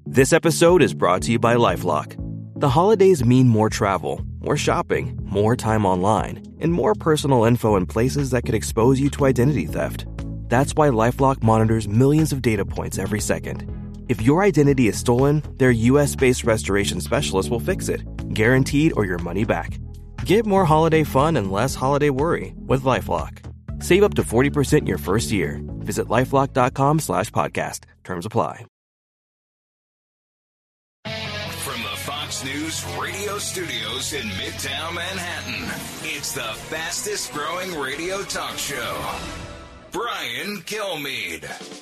This episode is brought to you by LifeLock. The holidays mean more travel, more shopping, more time online, and more personal info in places that could expose you to identity theft. That's why LifeLock monitors millions of data points every second. If your identity is stolen, their US-based restoration specialist will fix it, guaranteed or your money back. Get more holiday fun and less holiday worry with LifeLock. Save up to 40% your first year. Visit LifeLock.com/podcast. Terms apply. From the Fox News radio studios in Midtown Manhattan, it's the fastest growing radio talk show. Brian Kilmeade.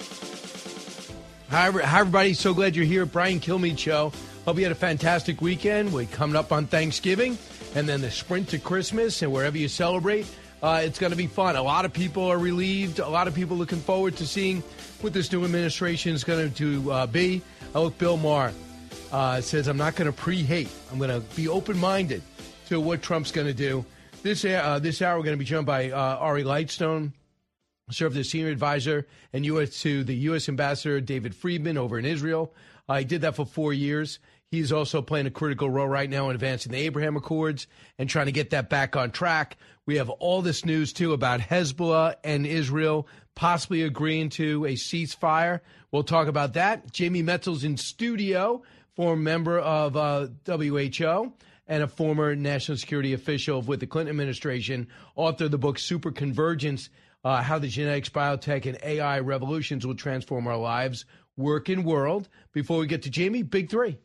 Hi, everybody. So glad you're here. Brian Kilmeade Show. Hope you had a fantastic weekend. We're coming up on Thanksgiving and then the sprint to Christmas, and wherever you celebrate, it's going to be fun. A lot of people are relieved. A lot of people looking forward to seeing what this new administration is going to be. Look, Bill Maher says, I'm not going to pre-hate. I'm going to be open-minded to what Trump's going to do. This hour, we're going to be joined by Ari Lightstone, served as senior advisor and to the U.S. Ambassador David Friedman over in Israel. He did that for 4 years. He's also playing a critical role right now in advancing the Abraham Accords and trying to get that back on track. We have all this news, too, about Hezbollah and Israel possibly agreeing to a ceasefire. We'll talk about that. Jamie Metzel's in studio, former member of WHO and a former national security official with the Clinton administration, author of the book Super Convergence, How the Genetics, Biotech, and AI Revolutions Will Transform Our Lives, Work, and World. Before we get to Jamie, Big Three.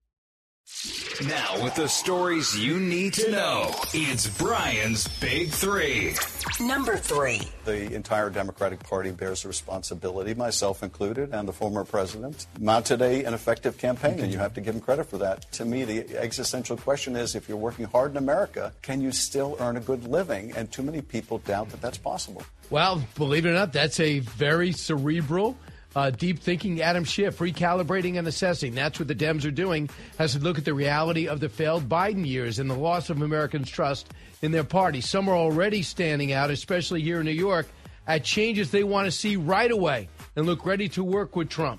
Now, with the stories you need to know, it's Brian's Big Three. Number 3. The entire Democratic Party bears a responsibility, myself included, and the former president, mounted an effective campaign, and you have to give him credit for that. To me, the existential question is, if you're working hard in America, can you still earn a good living? And too many people doubt that that's possible. Well, believe it or not, that's a very cerebral, deep thinking Adam Schiff, recalibrating and assessing. That's what the Dems are doing, as to look at the reality of the failed Biden years and the loss of Americans' trust in their party. Some are already standing out, especially here in New York, at changes they want to see right away and look ready to work with Trump.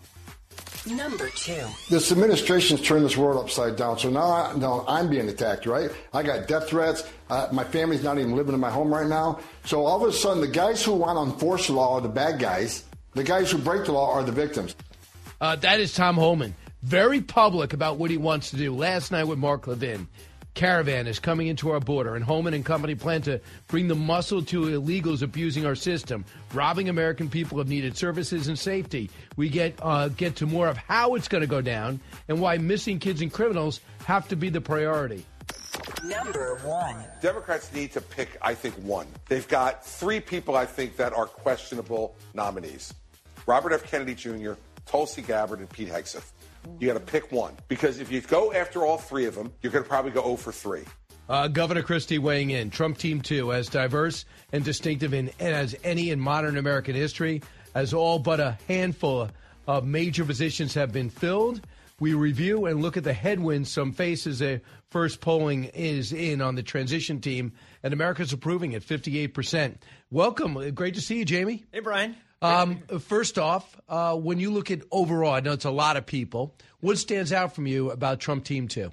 Number 2. This administration's turned this world upside down. So now I'm being attacked, right? I got death threats. My family's not even living in my home right now. So all of a sudden, the guys who want to enforce the law are the bad guys. The guys who break the law are the victims. That is Tom Homan. Very public about what he wants to do. Last night with Mark Levin. Caravan is coming into our border, and Homan and company plan to bring the muscle to illegals abusing our system, robbing American people of needed services and safety. We get to more of how it's going to go down and why missing kids and criminals have to be the priority. Number 1. Democrats need to pick, I think, one. They've got 3 people, I think, that are questionable nominees. Robert F. Kennedy Jr., Tulsi Gabbard, and Pete Hegseth. You got to pick one. Because if you go after all 3 of them, you're going to probably go 0 for 3. Governor Christie weighing in. Trump Team 2, as diverse and distinctive as any in modern American history, as all but a handful of major positions have been filled. We review and look at the headwinds some faces. First polling is in on the transition team, and America's approving at 58%. Welcome. Great to see you, Jamie. Hey, Brian. First off, when you look at overall, I know it's a lot of people, what stands out from you about Trump Team 2?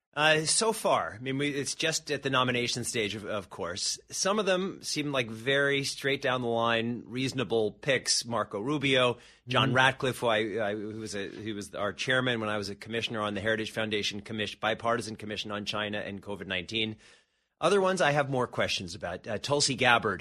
So far, I mean, it's just at the nomination stage, of course. Some of them seem like very straight down the line, reasonable picks. Marco Rubio, John Ratcliffe, he was our chairman when I was a commissioner on the Heritage Foundation bipartisan commission on China and COVID-19. Other ones I have more questions about. Tulsi Gabbard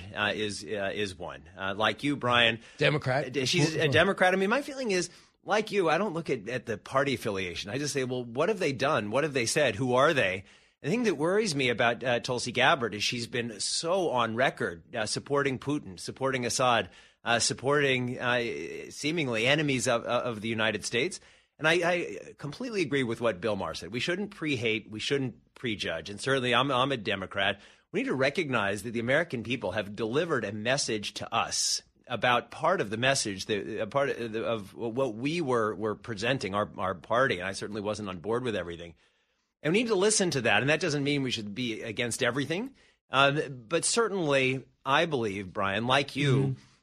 is one. Like you, Brian. Democrat. She's a Democrat. I mean, my feeling is, like you, I don't look at the party affiliation. I just say, well, what have they done? What have they said? Who are they? The thing that worries me about Tulsi Gabbard is she's been so on record supporting Putin, supporting Assad, supporting seemingly enemies of the United States. And I completely agree with what Bill Maher said. We shouldn't pre-hate. We shouldn't prejudge. And certainly I'm a Democrat. We need to recognize that the American people have delivered a message to us about part of the message, part of what we were presenting, our party. And I certainly wasn't on board with everything. And we need to listen to that. And that doesn't mean we should be against everything. But certainly, I believe, Brian, like you,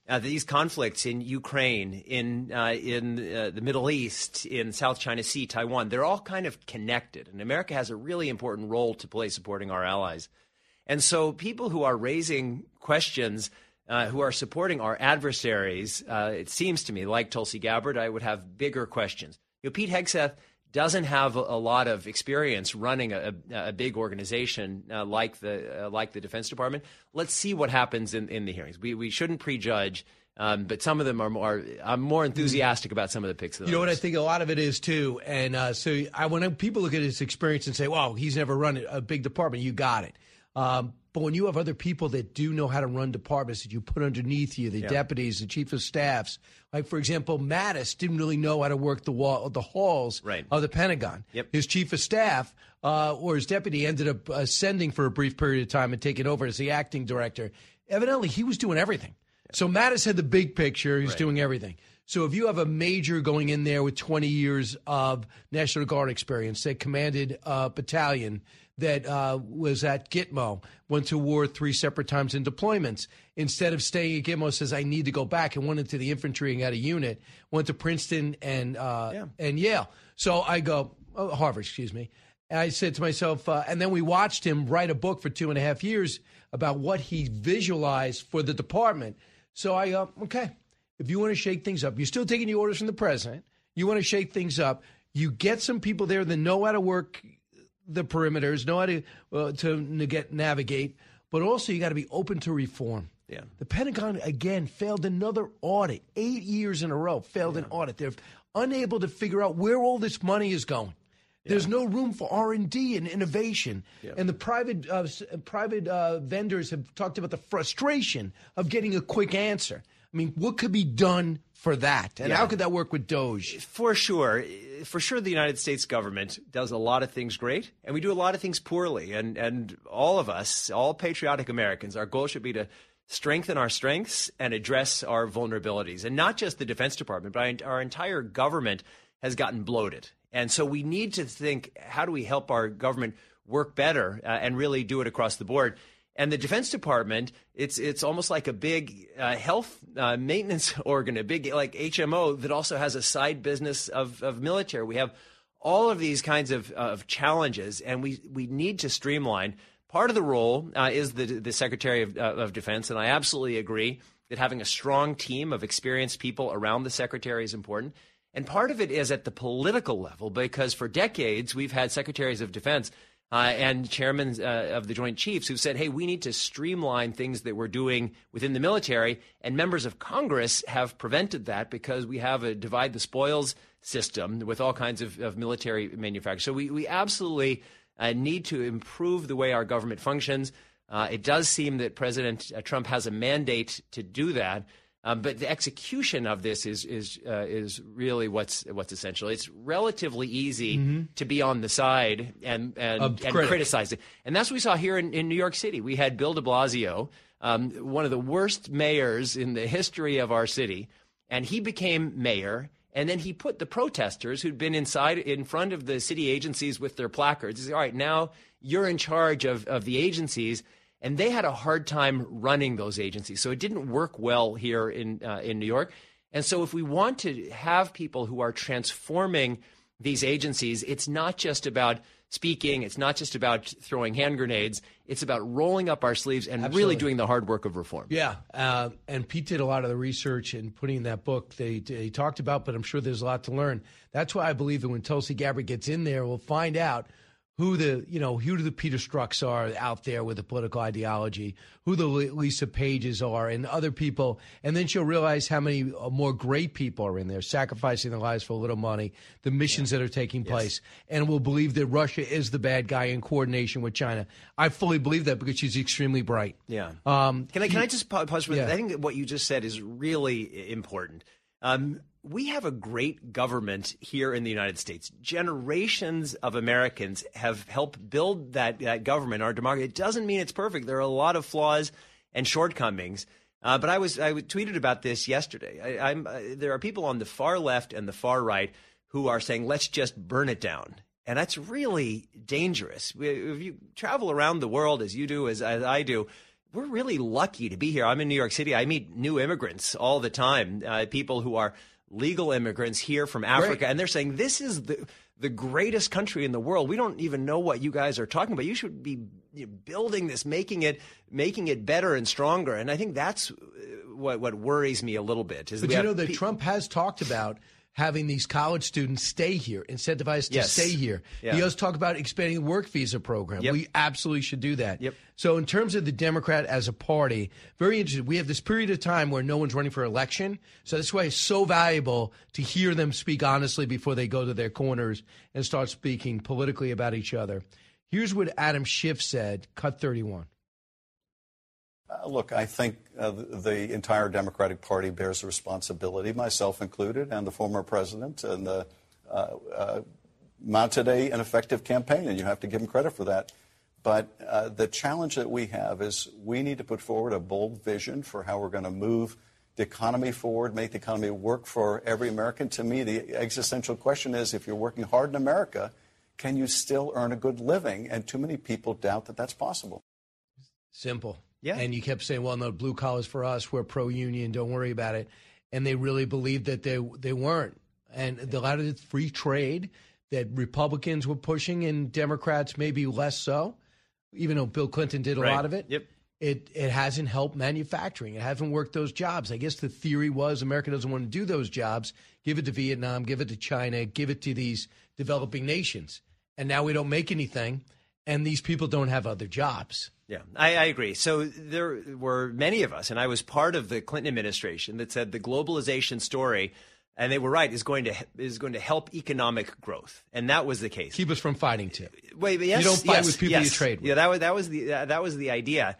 these conflicts in Ukraine, in the Middle East, in South China Sea, Taiwan, they're all kind of connected. And America has a really important role to play supporting our allies. And so people who are raising questions, who are supporting our adversaries, it seems to me, like Tulsi Gabbard, I would have bigger questions. Pete Hegseth doesn't have a lot of experience running a big organization like the Defense Department. Let's see what happens in the hearings. We shouldn't prejudge, but some of them I'm more enthusiastic about some of the picks. You know what I think a lot of it is too, and when people look at his experience and say, "Well, he's never run a big department," you got it. But when you have other people that do know how to run departments that you put underneath you, the deputies, the chief of staffs, like, for example, Mattis didn't really know how to work the halls of the Pentagon. Yep. His chief of staff or his deputy ended up ascending for a brief period of time and taking over as the acting director. Evidently, he was doing everything. Yep. So Mattis had the big picture. He's doing everything. So if you have a major going in there with 20 years of National Guard experience that commanded a battalion that was at Gitmo, went to war 3 separate times in deployments. Instead of staying at Gitmo, says, I need to go back, and went into the infantry and got a unit, went to Princeton and Yale. So I go, Harvard, excuse me. And I said to myself, and then we watched him write a book for 2.5 years about what he visualized for the department. So I go, okay, if you want to shake things up, you're still taking the orders from the president, you want to shake things up, you get some people there that know how to work the perimeters, know how to navigate, but also you got to be open to reform. Yeah. The Pentagon, again, failed another audit. 8 years in a row, failed an audit. They're unable to figure out where all this money is going. There's no room for R&D and innovation. Yeah. And the private vendors have talked about the frustration of getting a quick answer. I mean, what could be done for that? And how could that work with DOJ? For sure. For sure, the United States government does a lot of things great, and we do a lot of things poorly. And all of us, all patriotic Americans, our goal should be to strengthen our strengths and address our vulnerabilities. And not just the Defense Department, but our entire government has gotten bloated. And so we need to think, how do we help our government work better and really do it across the board? And the Defense Department, it's almost like a big health maintenance organ, a big like HMO that also has a side business of military. We have all of these kinds of challenges, and we need to streamline. Part of the role is the Secretary of Defense, and I absolutely agree that having a strong team of experienced people around the Secretary is important. And part of it is at the political level, because for decades we've had Secretaries of Defense and chairmen of the Joint Chiefs who said, hey, we need to streamline things that we're doing within the military. And members of Congress have prevented that because we have a divide the spoils system with all kinds of military manufacturers. So we absolutely need to improve the way our government functions. It does seem that President Trump has a mandate to do that. But the execution of this is really what's essential. It's relatively easy to be on the side and criticize it. And that's what we saw here in New York City. We had Bill de Blasio, one of the worst mayors in the history of our city, and he became mayor. And then he put the protesters who'd been in front of the city agencies with their placards. He said, all right, now you're in charge of the agencies. And they had a hard time running those agencies. So it didn't work well here in New York. And so if we want to have people who are transforming these agencies, it's not just about speaking. It's not just about throwing hand grenades. It's about rolling up our sleeves and really doing the hard work of reform. Yeah. And Pete did a lot of the research and putting that book they talked about, but I'm sure there's a lot to learn. That's why I believe that when Tulsi Gabbard gets in there, we'll find out who the Peter Strzok's are out there with a political ideology, who the Lisa Pages are and other people. And then she'll realize how many more great people are in there, sacrificing their lives for a little money, the missions that are taking place. And we'll believe that Russia is the bad guy in coordination with China. I fully believe that because she's extremely bright. Yeah. Can I just pause for that? I think that what you just said is really important. We have a great government here in the United States. Generations of Americans have helped build that government, our democracy. It doesn't mean it's perfect. There are a lot of flaws and shortcomings. But I tweeted about this yesterday. There are people on the far left and the far right who are saying, let's just burn it down. And that's really dangerous. If you travel around the world as you do, as I do, we're really lucky to be here. I'm in New York City. I meet new immigrants all the time, people who are legal immigrants here from Africa, Great. and they're saying this is the greatest country in the world. We don't even know what you guys are talking about. You should be building this, making it better and stronger. And I think that's what worries me a little bit. Is but you know that Trump has talked about having these college students stay here, incentivized to stay here. Yeah. He does talk about expanding the work visa program. Yep. We absolutely should do that. Yep. So in terms of the Democrat as a party, very interesting. We have this period of time where no one's running for election. So that's why it's so valuable to hear them speak honestly before they go to their corners and start speaking politically about each other. Here's what Adam Schiff said, cut 31. Look, I think the entire Democratic Party bears a responsibility, myself included, and the former president, and mounted an effective campaign, and you have to give him credit for that. But the challenge that we have is we need to put forward a bold vision for how we're going to move the economy forward, make the economy work for every American. To me, the existential question is, if you're working hard in America, can you still earn a good living? And too many people doubt that that's possible. Simple. Yeah. And you kept saying, well, no, blue collars for us, we're pro-union, don't worry about it. And they really believed that they weren't. And a lot of the free trade that Republicans were pushing and Democrats maybe less so, even though Bill Clinton did a lot of it. Yep. It hasn't helped manufacturing. It hasn't worked those jobs. I guess the theory was America doesn't want to do those jobs. Give it to Vietnam, give it to China, give it to these developing nations. And now we don't make anything, and these people don't have other jobs. Yeah, I agree. So there were many of us, and I was part of the Clinton administration that said the globalization story, and they were right, is going to help economic growth, and that was the case. Keep us from fighting too. Wait, but yes, you don't fight with people yes. you trade with. Yeah, that was the idea.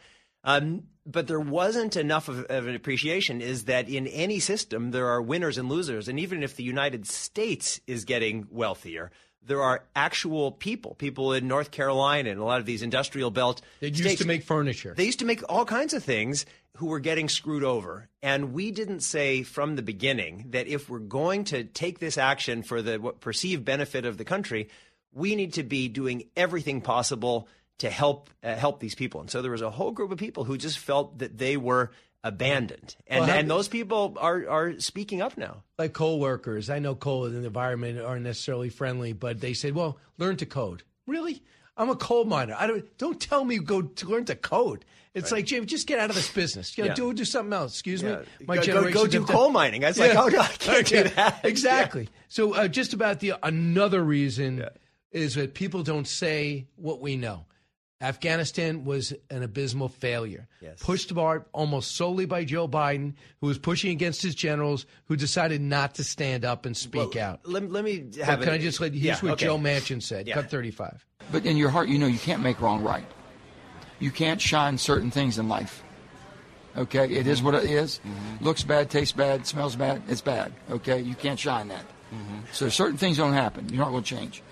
But there wasn't enough of an appreciation. Is that in any system there are winners and losers, and even if the United States is getting wealthier, there are actual people in North Carolina and a lot of these industrial belt They states. used to make furniture. They used to make all kinds of things who were getting screwed over. And we didn't say from the beginning that if we're going to take this action for the perceived benefit of the country, we need to be doing everything possible to help these people. And so there was a whole group of people who just felt that they were abandoned. And those people are speaking up now. Like coal workers. I know coal and the environment aren't necessarily friendly, but they said, well, learn to code. Really? I'm a coal miner. Don't tell me go to learn to code. It's like, Jim, just get out of this business. Do something else. Excuse me. My generation go do coal mining. I was like, oh, no, I can't do that. Exactly. So just about another reason is that people don't say what we know. Afghanistan was an abysmal failure. Yes. Pushed apart almost solely by Joe Biden, who was pushing against his generals, who decided not to stand up and speak out. Let me have Can I just here's what Joe Manchin said. Cut 35. But in your heart, you know you can't make wrong right. You can't shine certain things in life. Okay? It is what it is. Mm-hmm. Looks bad, tastes bad, smells bad. It's bad. Okay? You can't shine that. Mm-hmm. So certain things don't happen. You're not going to change.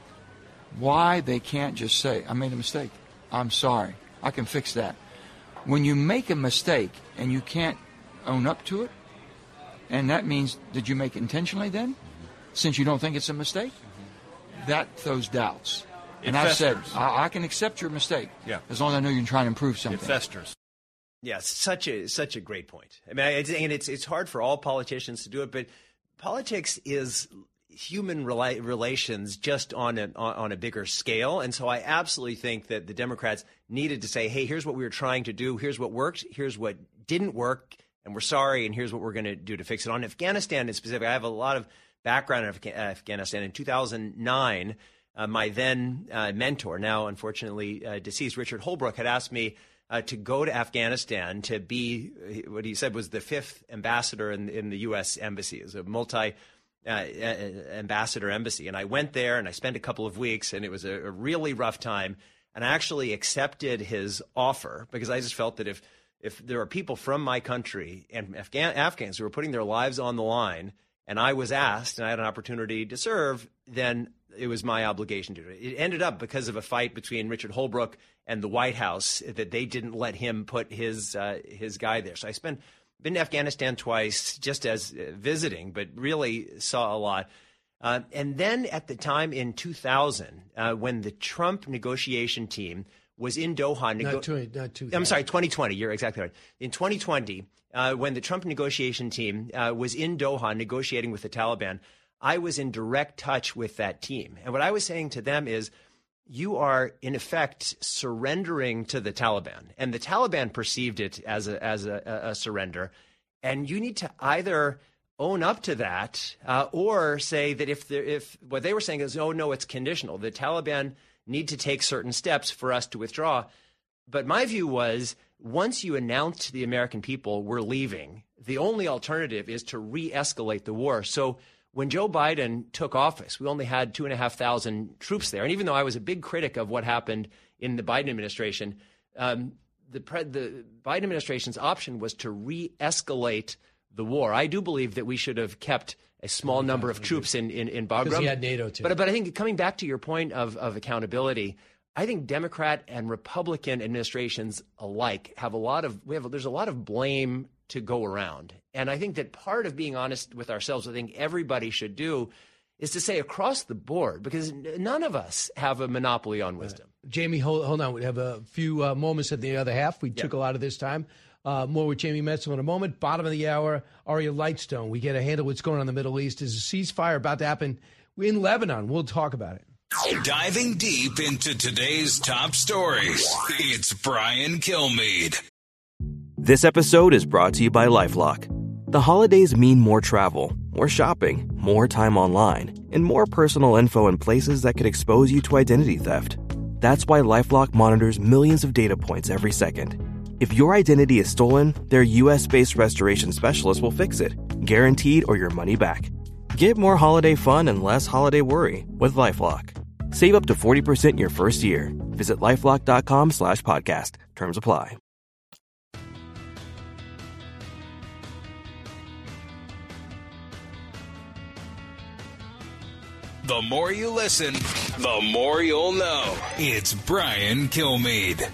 Why they can't just say, I made a mistake. I'm sorry. I can fix that. When you make a mistake and you can't own up to it, and that means, did you make it intentionally then? Since you don't think it's a mistake? That throws doubts. And I said, I can accept your mistake as long as I know you're trying to improve something. It festers. Yeah, such a great point. I mean, it's hard for all politicians to do it, but politics is human relations just on a bigger scale. And so I absolutely think that the Democrats needed to say, hey, here's what we were trying to do. Here's what worked. Here's what didn't work. And we're sorry. And here's what we're going to do to fix it. On Afghanistan in specific, I have a lot of background in Afghanistan. In 2009, my then mentor, now unfortunately deceased, Richard Holbrooke, had asked me to go to Afghanistan to be what he said was the 5th ambassador in the U.S. embassy. It was a ambassador embassy. And I went there and I spent a couple of weeks, and it was a really rough time. And I actually accepted his offer because I just felt that if there are people from my country and Afghans who were putting their lives on the line, and I was asked and I had an opportunity to serve, then it was my obligation to do it. It ended up because of a fight between Richard Holbrooke and the White House that they didn't let him put his guy there. So I been to Afghanistan twice just as visiting, but really saw a lot. And then at the time in 2000, when the Trump negotiation team was in Doha. I'm sorry, 2020. You're exactly right. In 2020, when the Trump negotiation team was in Doha negotiating with the Taliban, I was in direct touch with that team. And what I was saying to them is, you are, in effect, surrendering to the Taliban. And the Taliban perceived it as a surrender. And you need to either own up to that or say that if what they were saying is, oh, no, it's conditional. The Taliban need to take certain steps for us to withdraw. But my view was, once you announce to the American people we're leaving, the only alternative is to re-escalate the war. So when Joe Biden took office, we only had 2,500 troops there. And even though I was a big critic of what happened in the Biden administration, the Biden administration's option was to re-escalate the war. I do believe that we should have kept a small number of troops in Bagram. Because he had NATO too. But I think coming back to your point of accountability, I think Democrat and Republican administrations alike have there's a lot of blame to go around. And I think that part of being honest with ourselves, I think everybody should do, is to say across the board, because none of us have a monopoly on wisdom. Jamie, hold on. We have a few moments at the other half. We took a lot of this time. More with Jamie Metzl in a moment. Bottom of the hour, Aria Lightstone. We get a handle what's going on in the Middle East. Is a ceasefire about to happen in Lebanon? We'll talk about it. Diving deep into today's top stories, it's Brian Kilmeade. This episode is brought to you by LifeLock. The holidays mean more travel, more shopping, more time online, and more personal info in places that could expose you to identity theft. That's why LifeLock monitors millions of data points every second. If your identity is stolen, their U.S.-based restoration specialist will fix it, guaranteed or your money back. Get more holiday fun and less holiday worry with LifeLock. Save up to 40% your first year. Visit LifeLock.com/podcast. Terms apply. The more you listen, the more you'll know. It's Brian Kilmeade.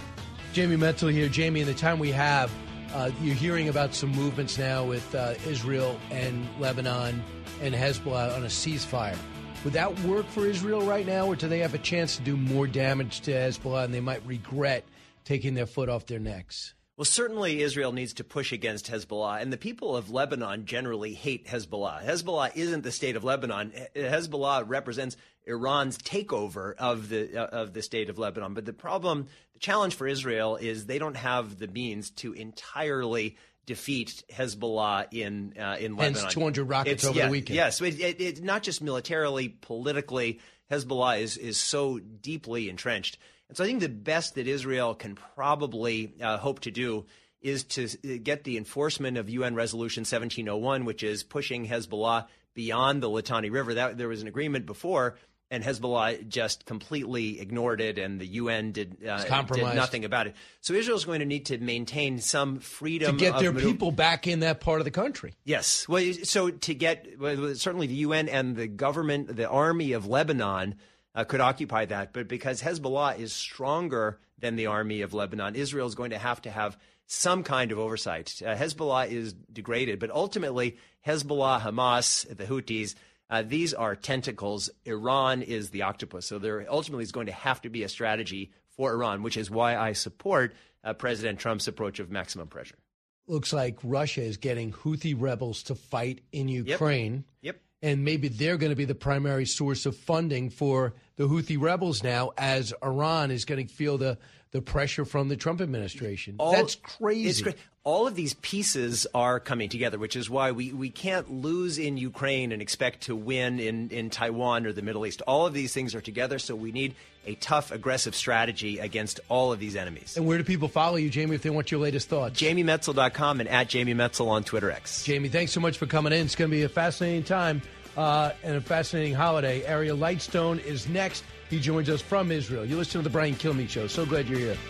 Jamie Metzl here. Jamie, in the time we have, you're hearing about some movements now with Israel and Lebanon and Hezbollah on a ceasefire. Would that work for Israel right now, or do they have a chance to do more damage to Hezbollah and they might regret taking their foot off their necks? Well, certainly Israel needs to push against Hezbollah, and the people of Lebanon generally hate Hezbollah. Hezbollah isn't the state of Lebanon. Hezbollah represents Iran's takeover of the state of Lebanon. But the challenge for Israel is they don't have the means to entirely defeat Hezbollah in Lebanon. Hence 200 rockets over the weekend. Yes, it's not just militarily, politically. Hezbollah is so deeply entrenched. And so I think the best that Israel can probably hope to do is to get the enforcement of UN Resolution 1701, which is pushing Hezbollah beyond the Litani River. There was an agreement before, and Hezbollah just completely ignored it, and the UN did nothing about it. So Israel's going to need to maintain some freedom to get their people back in that part of the country. Yes. Well, so to get certainly the UN and the government, the army of Lebanon could occupy that. But because Hezbollah is stronger than the army of Lebanon, Israel is going to have some kind of oversight. Hezbollah is degraded, but ultimately Hezbollah, Hamas, the Houthis, these are tentacles. Iran is the octopus. So there ultimately is going to have to be a strategy for Iran, which is why I support President Trump's approach of maximum pressure. Looks like Russia is getting Houthi rebels to fight in Ukraine. Yep. And maybe they're going to be the primary source of funding for the Houthi rebels now, as Iran is going to feel the pressure from the Trump administration. That's crazy. All of these pieces are coming together, which is why we can't lose in Ukraine and expect to win in Taiwan or the Middle East. All of these things are together, so we need a tough, aggressive strategy against all of these enemies. And where do people follow you, Jamie, if they want your latest thoughts? JamieMetzl.com and at Jamie Metzl on Twitter X. Jamie, thanks so much for coming in. It's going to be a fascinating time and a fascinating holiday. Aria Lightstone is next. He joins us from Israel. You listen to The Brian Kilmeade Show. So glad you're here.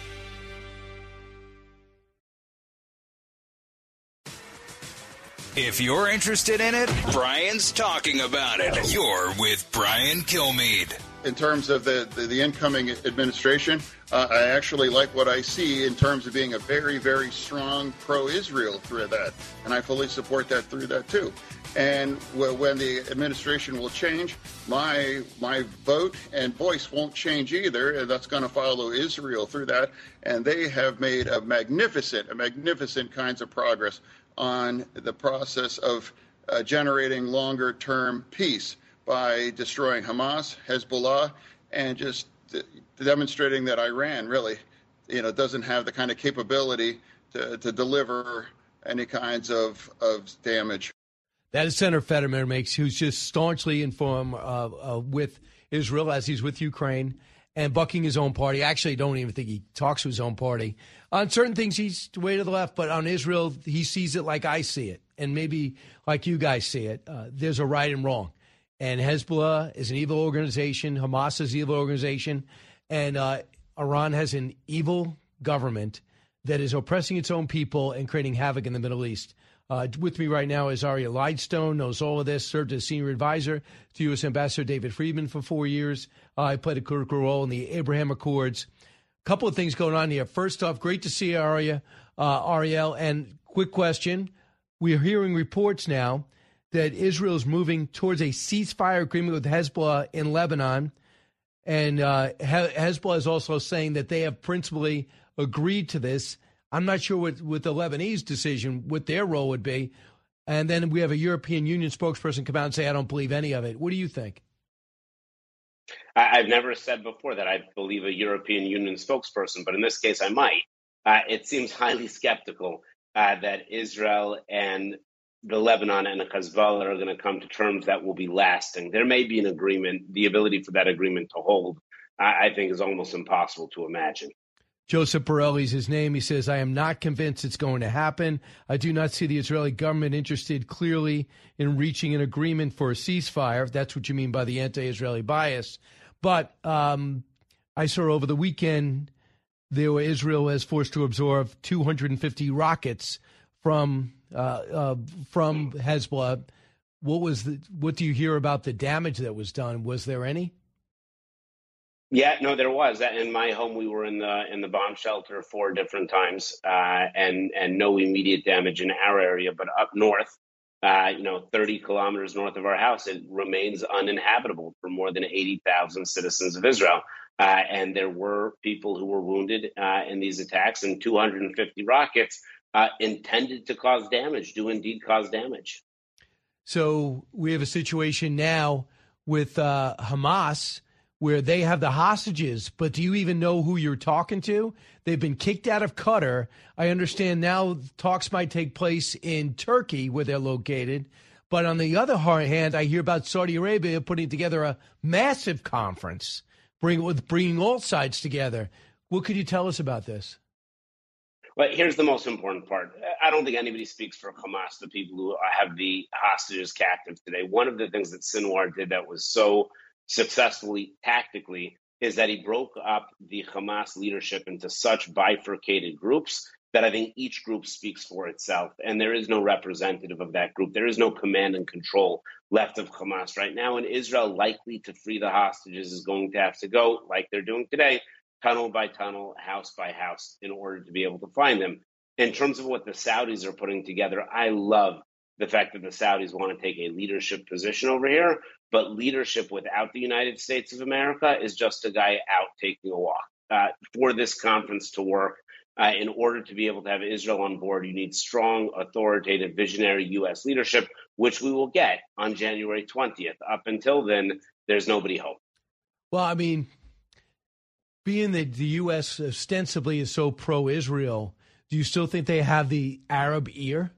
If you're interested in it, Brian's talking about it. You're with Brian Kilmeade. In terms of the incoming administration, I actually like what I see in terms of being a very, very strong pro-Israel through that. And I fully support that through that, too. And when the administration will change, my vote and voice won't change either. And that's going to follow Israel through that. And they have made a magnificent kinds of progress on the process of generating longer-term peace by destroying Hamas, Hezbollah, and just demonstrating that Iran really, doesn't have the kind of capability to deliver any kinds of damage. That is Senator Fetterman who's just staunchly informed with Israel as he's with Ukraine and bucking his own party. Actually, I don't even think he talks to his own party. On certain things, he's way to the left, but on Israel, he sees it like I see it, and maybe like you guys see it. There's a right and wrong. And Hezbollah is an evil organization. Hamas is an evil organization. And Iran has an evil government that is oppressing its own people and creating havoc in the Middle East. With me right now is Aria Lidestone, knows all of this, served as senior advisor to U.S. Ambassador David Friedman for 4 years. I played a critical role in the Abraham Accords. A couple of things going on here. First off, great to see you, Ariel. And quick question. We're hearing reports now that Israel is moving towards a ceasefire agreement with Hezbollah in Lebanon. And Hezbollah is also saying that they have principally agreed to this. I'm not sure what the Lebanese decision, what their role would be. And then we have a European Union spokesperson come out and say, I don't believe any of it. What do you think? I've never said before that I believe a European Union spokesperson, but in this case I might. It seems highly skeptical that Israel and the Lebanon and the Hezbollah are going to come to terms that will be lasting. There may be an agreement. The ability for that agreement to hold, I think, is almost impossible to imagine. Joseph Borrelli's his name. He says, I am not convinced it's going to happen. I do not see the Israeli government interested clearly in reaching an agreement for a ceasefire, if that's what you mean by the anti-Israeli bias. But I saw over the weekend Israel was forced to absorb 250 rockets from Hezbollah. What do you hear about the damage that was done? Was there any? Yeah, no, there was. In my home, we were in the bomb shelter 4 different times, and no immediate damage in our area. But up north, 30 kilometers north of our house, it remains uninhabitable for more than 80,000 citizens of Israel. And there were people who were wounded in these attacks, and 250 rockets intended to cause damage do indeed cause damage. So we have a situation now with Hamas where they have the hostages, but do you even know who you're talking to? They've been kicked out of Qatar. I understand now talks might take place in Turkey where they're located. But on the other hand, I hear about Saudi Arabia putting together a massive conference, bringing all sides together. What could you tell us about this? Well, here's the most important part. I don't think anybody speaks for Hamas, the people who have the hostages captive today. One of the things that Sinwar did that was so successfully tactically is that he broke up the Hamas leadership into such bifurcated groups that I think each group speaks for itself. And there is no representative of that group. There is no command and control left of Hamas right now. And Israel, likely to free the hostages, is going to have to go, like they're doing today, tunnel by tunnel, house by house, in order to be able to find them. In terms of what the Saudis are putting together, I love the fact that the Saudis want to take a leadership position over here, but leadership without the United States of America is just a guy out taking a walk. For this conference to work, in order to be able to have Israel on board, you need strong, authoritative, visionary U.S. leadership, which we will get on January 20th. Up until then, there's nobody home. Well, I mean, being that the U.S. ostensibly is so pro-Israel, do you still think they have the Arab ear?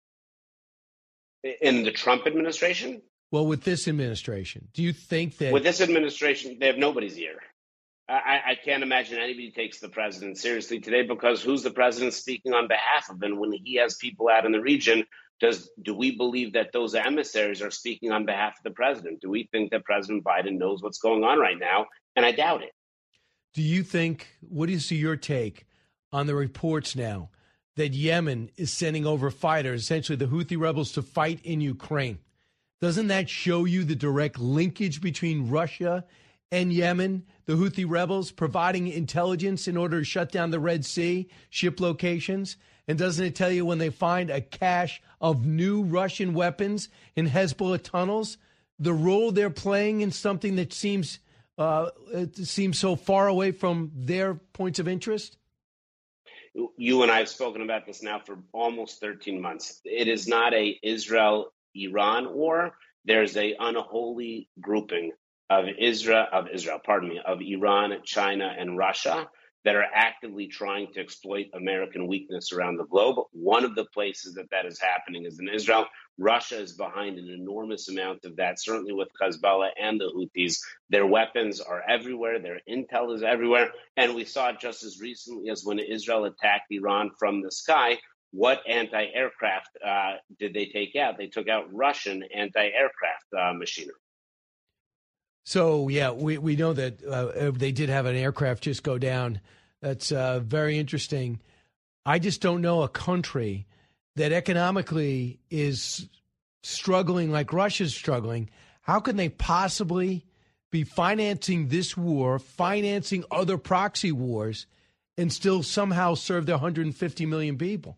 In the Trump administration? Well, with this administration, do you think that... With this administration, they have nobody's ear. I can't imagine anybody takes the president seriously today, because who's the president speaking on behalf of? And when he has people out in the region, do we believe that those emissaries are speaking on behalf of the president? Do we think that President Biden knows what's going on right now? And I doubt it. Do you think, what is your take on the reports now that Yemen is sending over fighters, essentially the Houthi rebels, to fight in Ukraine? Doesn't that show you the direct linkage between Russia and Yemen, the Houthi rebels providing intelligence in order to shut down the Red Sea, ship locations? And doesn't it tell you when they find a cache of new Russian weapons in Hezbollah tunnels, the role they're playing in something that seems so far away from their points of interest? You and I have spoken about this now for almost 13 months. It is not a Israel-Iran war. There's a unholy grouping of Iran, China, and Russia that are actively trying to exploit American weakness around the globe. One of the places that is happening is in Israel. Russia is behind an enormous amount of that, certainly with Hezbollah and the Houthis. Their weapons are everywhere. Their intel is everywhere. And we saw it just as recently as when Israel attacked Iran from the sky. What anti-aircraft did they take out? They took out Russian anti-aircraft machinery. So, yeah, we know that they did have an aircraft just go down. That's very interesting. I just don't know a country that economically is struggling like Russia's struggling. How can they possibly be financing this war, financing other proxy wars, and still somehow serve their 150 million people?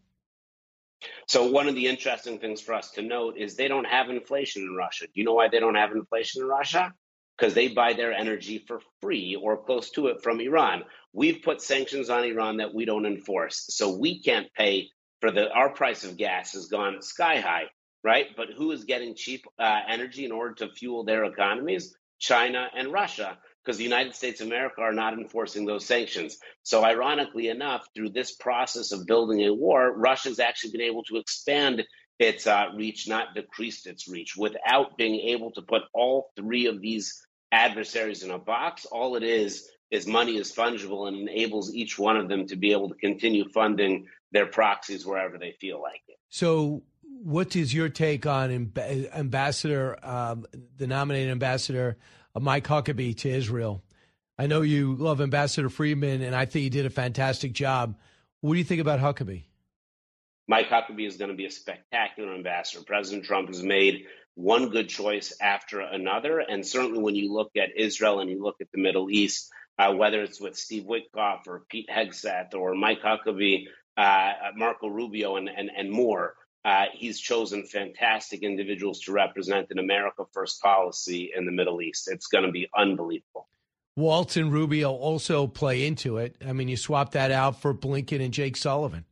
So one of the interesting things for us to note is they don't have inflation in Russia. Do you know why they don't have inflation in Russia? Because they buy their energy for free or close to it from Iran. We've put sanctions on Iran that we don't enforce. So we can't pay for our price of gas has gone sky high, right? But who is getting cheap energy in order to fuel their economies? China and Russia, because the United States of America are not enforcing those sanctions. So ironically enough, through this process of building a war, Russia's actually been able to expand its reach, not decreased its reach, without being able to put all three of these adversaries in a box. All it is money is fungible and enables each one of them to be able to continue funding their proxies wherever they feel like it. So what is your take on Ambassador, the nominated ambassador, Mike Huckabee to Israel? I know you love Ambassador Friedman, and I think he did a fantastic job. What do you think about Huckabee? Mike Huckabee is going to be a spectacular ambassador. President Trump has made one good choice after another. And certainly when you look at Israel and you look at the Middle East, whether it's with Steve Witkoff or Pete Hegseth or Mike Huckabee, Marco Rubio, and more, he's chosen fantastic individuals to represent an America First policy in the Middle East. It's going to be unbelievable. Waltz and Rubio also play into it. I mean, you swap that out for Blinken and Jake Sullivan.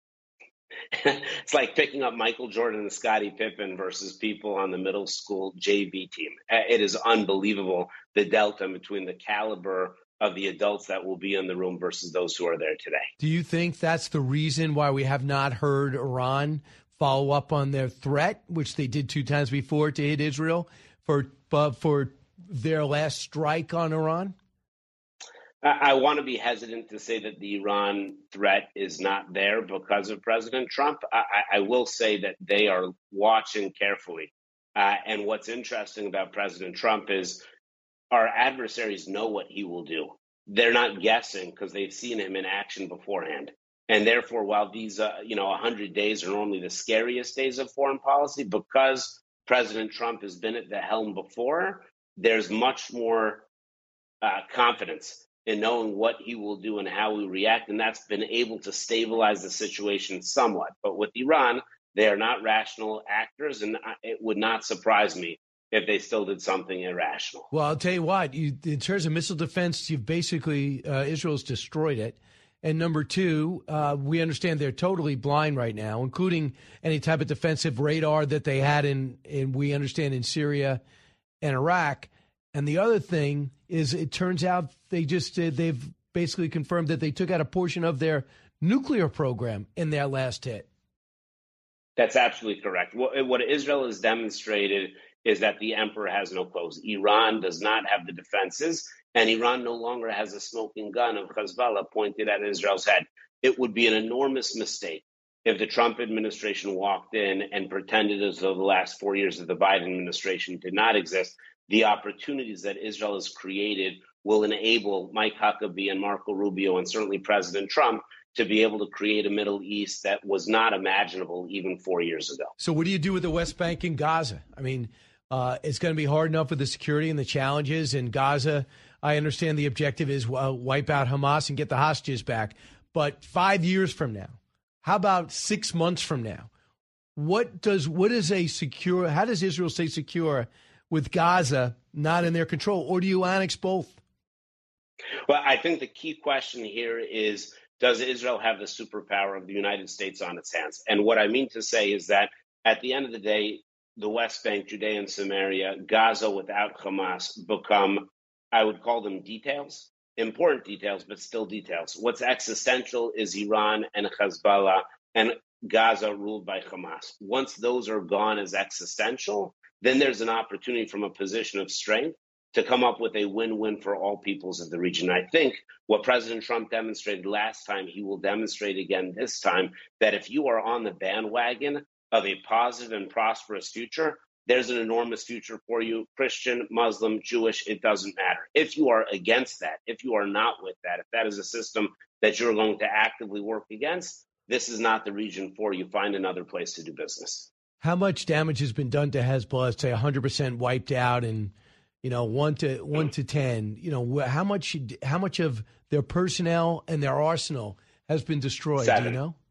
It's like picking up Michael Jordan and Scottie Pippen versus people on the middle school JV team. It is unbelievable, the delta between the caliber of the adults that will be in the room versus those who are there today. Do you think that's the reason why we have not heard Iran follow up on their threat, which they did 2 times before to hit Israel, for their last strike on Iran? I want to be hesitant to say that the Iran threat is not there because of President Trump. I will say that they are watching carefully. And what's interesting about President Trump is our adversaries know what he will do. They're not guessing because they've seen him in action beforehand. And therefore, while these 100 days are normally the scariest days of foreign policy, because President Trump has been at the helm before, there's much more confidence in knowing what he will do and how he will react, and that's been able to stabilize the situation somewhat. But with Iran, they are not rational actors, and it would not surprise me if they still did something irrational. Well, I'll tell you what, in terms of missile defense, you've basically, Israel's destroyed it. And number two, we understand they're totally blind right now, including any type of defensive radar that they had we understand in Syria and Iraq. And the other thing is, it turns out they've basically confirmed that they took out a portion of their nuclear program in their last hit. That's absolutely correct. What Israel has demonstrated is that the emperor has no clothes. Iran does not have the defenses, and Iran no longer has a smoking gun of Hezbollah pointed at Israel's head. It would be an enormous mistake if the Trump administration walked in and pretended as though the last 4 years of the Biden administration did not exist. The opportunities that Israel has created will enable Mike Huckabee and Marco Rubio and certainly President Trump to be able to create a Middle East that was not imaginable even 4 years ago. So what do you do with the West Bank and Gaza? I mean, it's going to be hard enough with the security and the challenges in Gaza. I understand the objective is wipe out Hamas and get the hostages back. But 5 years from now, How about 6 months from now? How does Israel stay secure with Gaza not in their control, or do you annex both? Well, I think the key question here is, does Israel have the superpower of the United States on its hands? And what I mean to say is that at the end of the day, the West Bank, Judea and Samaria, Gaza without Hamas become, I would call them details, important details, but still details. What's existential is Iran and Hezbollah and Gaza ruled by Hamas. Once those are gone as existential, then there's an opportunity from a position of strength to come up with a win-win for all peoples of the region. I think what President Trump demonstrated last time, he will demonstrate again this time, that if you are on the bandwagon of a positive and prosperous future, there's an enormous future for you, Christian, Muslim, Jewish, it doesn't matter. If you are against that, if you are not with that, if that is a system that you're going to actively work against, this is not the region for you. Find another place to do business. How much damage has been done to Hezbollah? Say 100% wiped out, and 1 to 10. How much of their personnel and their arsenal has been destroyed? 7. Do you know?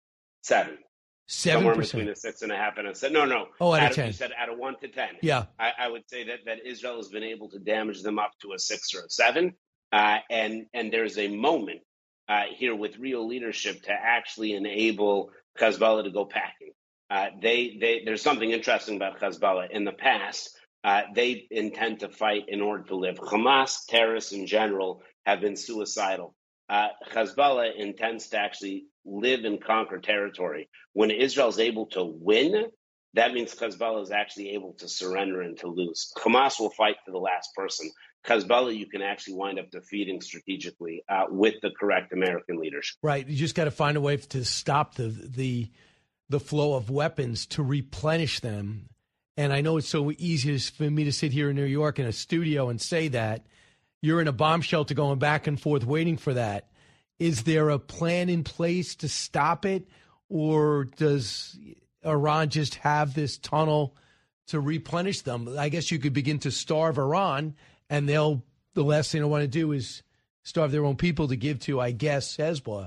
7. 7%. Somewhere between a 6.5 and a 7. No. Oh, out of 10. You said out of 1 to 10. Yeah. I would say that Israel has been able to damage them up to a 6 or a 7. And there's a moment here with real leadership to actually enable Hezbollah to go packing. There's something interesting about Hezbollah. In the past, they intend to fight in order to live. Hamas, terrorists in general, have been suicidal. Hezbollah intends to actually live and conquer territory. When Israel is able to win, that means Hezbollah is actually able to surrender and to lose. Hamas will fight to the last person. Hezbollah, you can actually wind up defeating strategically with the correct American leadership. Right. You just got to find a way to stop the flow of weapons, to replenish them. And I know it's so easy for me to sit here in New York in a studio and say that. You're in a bomb shelter going back and forth waiting for that. Is there a plan in place to stop it, or does Iran just have this tunnel to replenish them? I guess you could begin to starve Iran, and the last thing they want to do is starve their own people to give to, I guess, Hezbollah.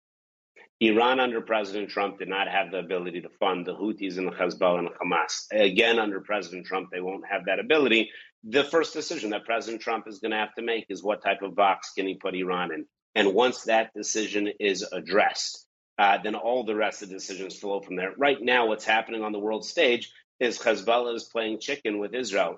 Iran under President Trump did not have the ability to fund the Houthis and the Hezbollah and the Hamas. Again, under President Trump, they won't have that ability. The first decision that President Trump is going to have to make is what type of box can he put Iran in. And once that decision is addressed, then all the rest of the decisions flow from there. Right now, what's happening on the world stage is Hezbollah is playing chicken with Israel.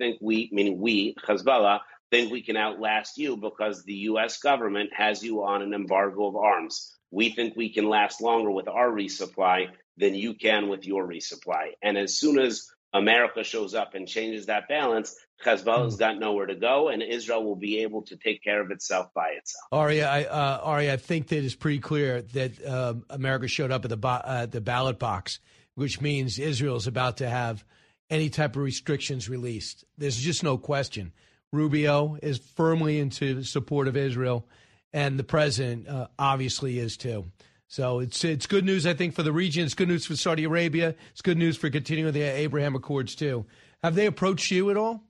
We, Hezbollah, think we can outlast you because the U.S. government has you on an embargo of arms. We think we can last longer with our resupply than you can with your resupply. And as soon as America shows up and changes that balance, Hezbollah's got nowhere to go, and Israel will be able to take care of itself by itself. Ari, I think that it's pretty clear that America showed up at the ballot box, which means Israel is about to have any type of restrictions released. There's just no question. Rubio is firmly into support of Israel, and the president obviously is too. So it's good news, I think, for the region. It's good news for Saudi Arabia. It's good news for continuing the Abraham Accords too. Have they approached you at all?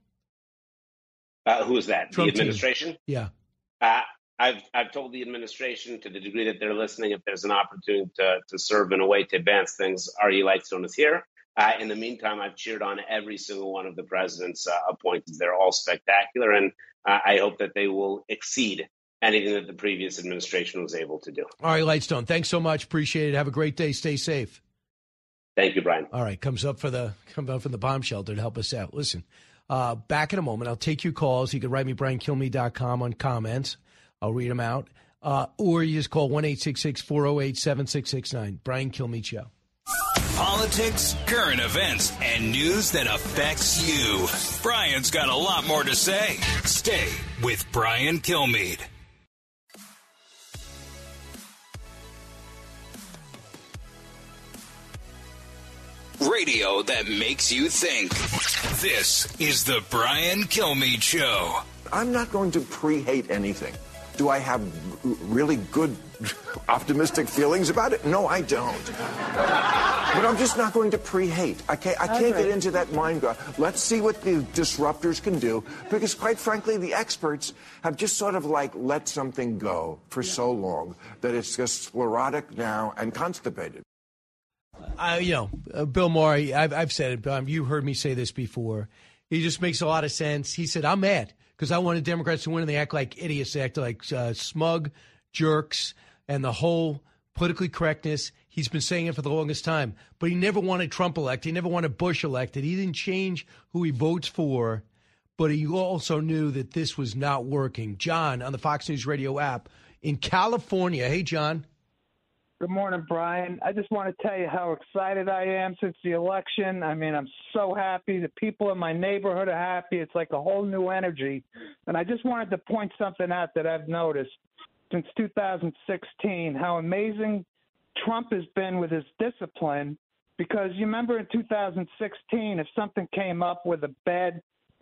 Who is that? Trump the administration? Team. Yeah. I've told the administration, to the degree that they're listening, if there's an opportunity to serve in a way to advance things, R.E. Lightstone is here. In the meantime, I've cheered on every single one of the president's appointments. They're all spectacular, and I hope that they will exceed anything that the previous administration was able to do. All right, Lightstone, thanks so much. Appreciate it. Have a great day. Stay safe. Thank you, Brian. All right, comes up from the bomb shelter to help us out. Listen, back in a moment. I'll take your calls. You can write me, BrianKilmeade.com, on comments. I'll read them out. Or you just call 1-866-408-7669. Brian Kilmeade Show. Politics, current events, and news that affects you. Brian's got a lot more to say. Stay with Brian Kilmeade. Radio that makes you think. This is the Brian Kilmeade Show. I'm not going to pre-hate anything. Do I have really good, optimistic feelings about it? No, I don't. But I'm just not going to pre-hate. I can't get into that mind go. Let's see what the disruptors can do, because quite frankly, the experts have just sort of like let something go for so long that it's just sclerotic now and constipated. Bill Maher, I've said it. You heard me say this before. He just makes a lot of sense. He said, I'm mad because I wanted Democrats to win, and they act like idiots. They act like smug jerks, and the whole politically correctness. He's been saying it for the longest time. But he never wanted Trump elected. He never wanted Bush elected. He didn't change who he votes for, but he also knew that this was not working. John on the Fox News Radio app in California. Hey, John. Good morning, Brian. I just want to tell you how excited I am since the election. I mean, I'm so happy. The people in my neighborhood are happy. It's like a whole new energy. And I just wanted to point something out that I've noticed since 2016, how amazing Trump has been with his discipline. Because you remember in 2016, if something came up with a bad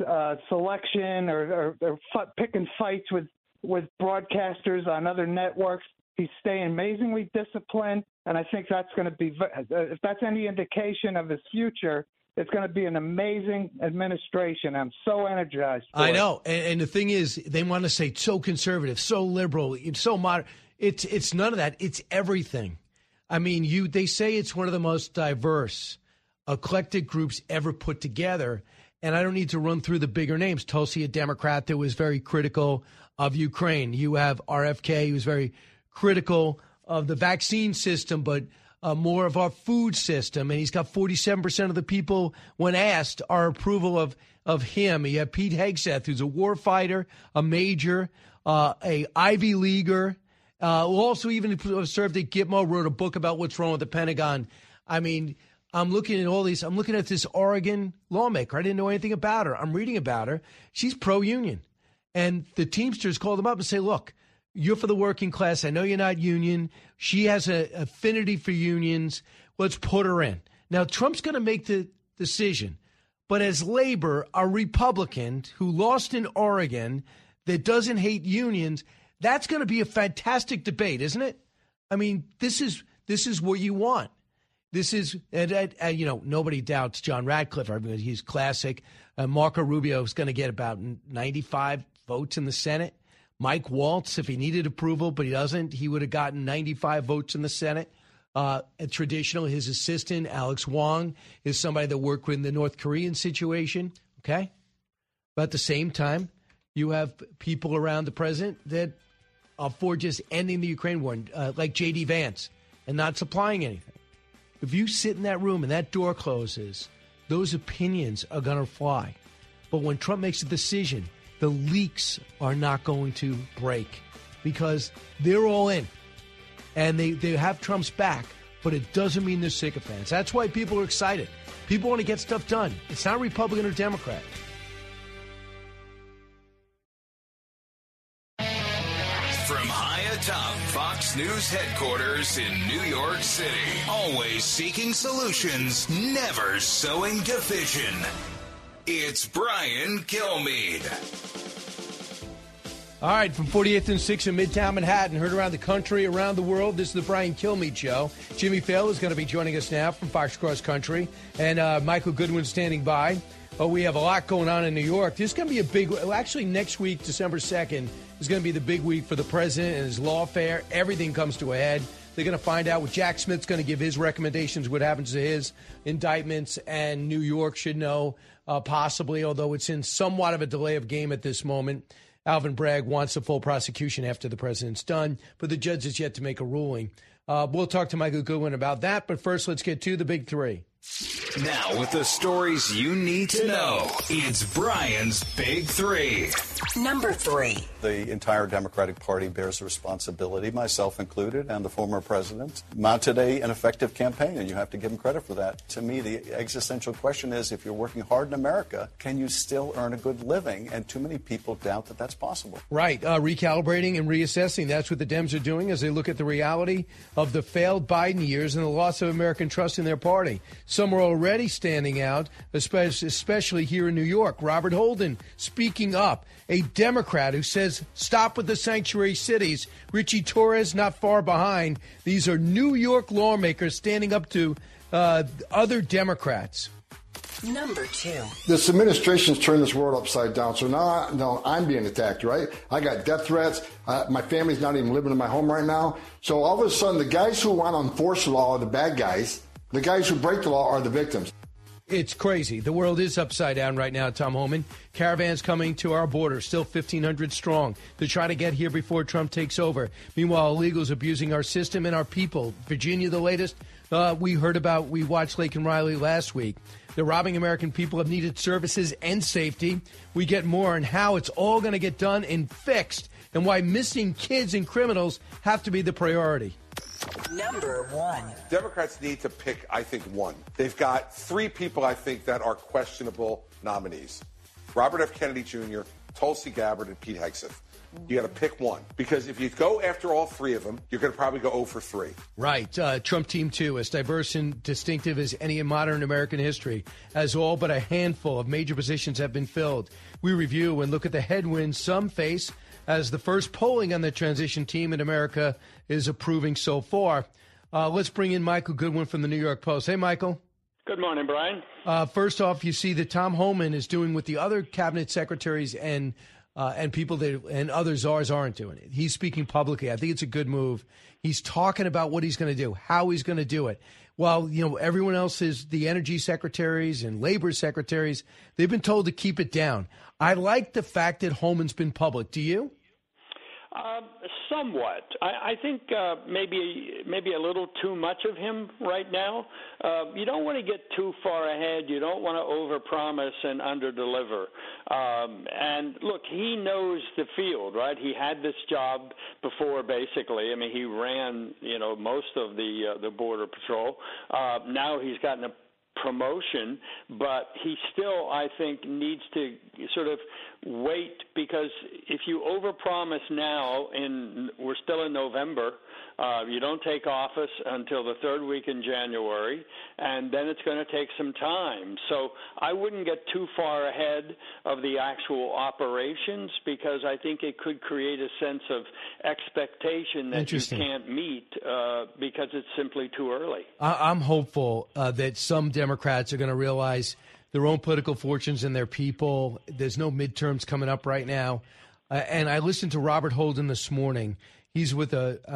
selection or picking fights with broadcasters on other networks, he's staying amazingly disciplined, and I think that's going to be, if that's any indication of his future, it's going to be an amazing administration. I'm so energized. I know, and the thing is, they want to say so conservative, so liberal, so modern. It's none of that. It's everything. I mean, they say it's one of the most diverse, eclectic groups ever put together, and I don't need to run through the bigger names. Tulsi, a Democrat that was very critical of Ukraine. You have RFK, who was very critical of the vaccine system, but more of our food system. And he's got 47% of the people, when asked, our approval of him. You have Pete Hegseth, who's a war fighter, a major, a Ivy Leaguer, who also even served at Gitmo, wrote a book about what's wrong with the Pentagon. I mean, I'm looking at all these. I'm looking at this Oregon lawmaker. I didn't know anything about her. I'm reading about her. She's pro-union. And the Teamsters called them up and say, look, you're for the working class. I know you're not union. She has an affinity for unions. Let's put her in. Now, Trump's going to make the decision. But as labor, a Republican who lost in Oregon that doesn't hate unions, that's going to be a fantastic debate, isn't it? I mean, this is what you want. This is, nobody doubts John Radcliffe. He's classic. Marco Rubio is going to get about 95 votes in the Senate. Mike Waltz, if he needed approval, but he doesn't, he would have gotten 95 votes in the Senate. Traditional, his assistant, Alex Wong, is somebody that worked with the North Korean situation, okay? But at the same time, you have people around the president that are for just ending the Ukraine war, like J.D. Vance, and not supplying anything. If you sit in that room and that door closes, those opinions are going to fly. But when Trump makes a decision, the leaks are not going to break because they're all in. And they have Trump's back, but it doesn't mean they're sycophants. That's why people are excited. People want to get stuff done. It's not Republican or Democrat. From high atop Fox News headquarters in New York City, always seeking solutions, never sowing division. It's Brian Kilmeade. All right, from 48th and 6th in Midtown Manhattan, heard around the country, around the world, this is the Brian Kilmeade Show. Jimmy Fail is going to be joining us now from Fox Cross Country, and Michael Goodwin standing by. We have a lot going on in New York. This is going to be a big, actually next week, December 2nd, is going to be the big week for the president and his lawfare. Everything comes to a head. They're going to find out what Jack Smith's going to give his recommendations, what happens to his indictments, and New York should know possibly, although it's in somewhat of a delay of game at this moment. Alvin Bragg wants a full prosecution after the president's done, but the judge is yet to make a ruling. We'll talk to Michael Goodwin about that, but first let's get to the big three. Now, with the stories you need to know, it's Brian's Big Three. Number 3. The entire Democratic Party bears a responsibility, myself included, and the former president, mounted an effective campaign, and you have to give him credit for that. To me, the existential question is, if you're working hard in America, can you still earn a good living? And too many people doubt that that's possible. Right. Recalibrating and reassessing. That's what the Dems are doing as they look at the reality of the failed Biden years and the loss of American trust in their party. Some are already standing out, especially here in New York. Robert Holden speaking up, a Democrat who says stop with the sanctuary cities. Richie Torres not far behind. These are New York lawmakers standing up to Other Democrats. Number 2. This administration's turned this world upside down. So now I'm being attacked, right? I got death threats. My family's not even living in my home right now. So all of a sudden, the guys who want to enforce the law are the bad guys. The guys who break the law are the victims. It's crazy. The world is upside down right now, Tom Homan. Caravans coming to our border, still 1,500 strong, to try to get here before Trump takes over. Meanwhile, illegals abusing our system and our people. Virginia, the latest, we watched Laken Riley last week. They're robbing American people of needed services and safety. We get more on how it's all going to get done and fixed, and why missing kids and criminals have to be the priority. Number 1. Democrats need to pick, I think, one. They've got 3 people, I think, that are questionable nominees. Robert F. Kennedy Jr., Tulsi Gabbard, and Pete Hegseth. You got to pick one. Because if you go after all 3 of them, you're going to probably go 0 for 3. Right. Trump Team 2, as diverse and distinctive as any in modern American history, as all but a handful of major positions have been filled. We review and look at the headwinds some face as the first polling on the transition team in America is approving so far. Let's bring in Michael Goodwin from the New York Post. Hey, Michael. Good morning, Brian. First off, you see that Tom Homan is doing what the other cabinet secretaries and people and other czars aren't doing it. He's speaking publicly. I think it's a good move. He's talking about what he's going to do, how he's going to do it. While, everyone else is the energy secretaries and labor secretaries, they've been told to keep it down. I like the fact that Homan's been public. Do you? Somewhat. I think maybe a little too much of him right now. You don't want to get too far ahead. You don't want to overpromise and underdeliver. And look, he knows the field, right? He had this job before, basically. I mean, he ran, most of the Border Patrol. Now he's gotten a promotion, but he still, I think, needs to sort of wait, because if you overpromise now, we're still in November, you don't take office until the 3rd week in January, and then it's going to take some time. So I wouldn't get too far ahead of the actual operations, because I think it could create a sense of expectation that you can't meet because it's simply too early. I'm hopeful that some Democrats are going to realize their own political fortunes and their people. There's no midterms coming up right now. And I listened to Robert Holden this morning. He's with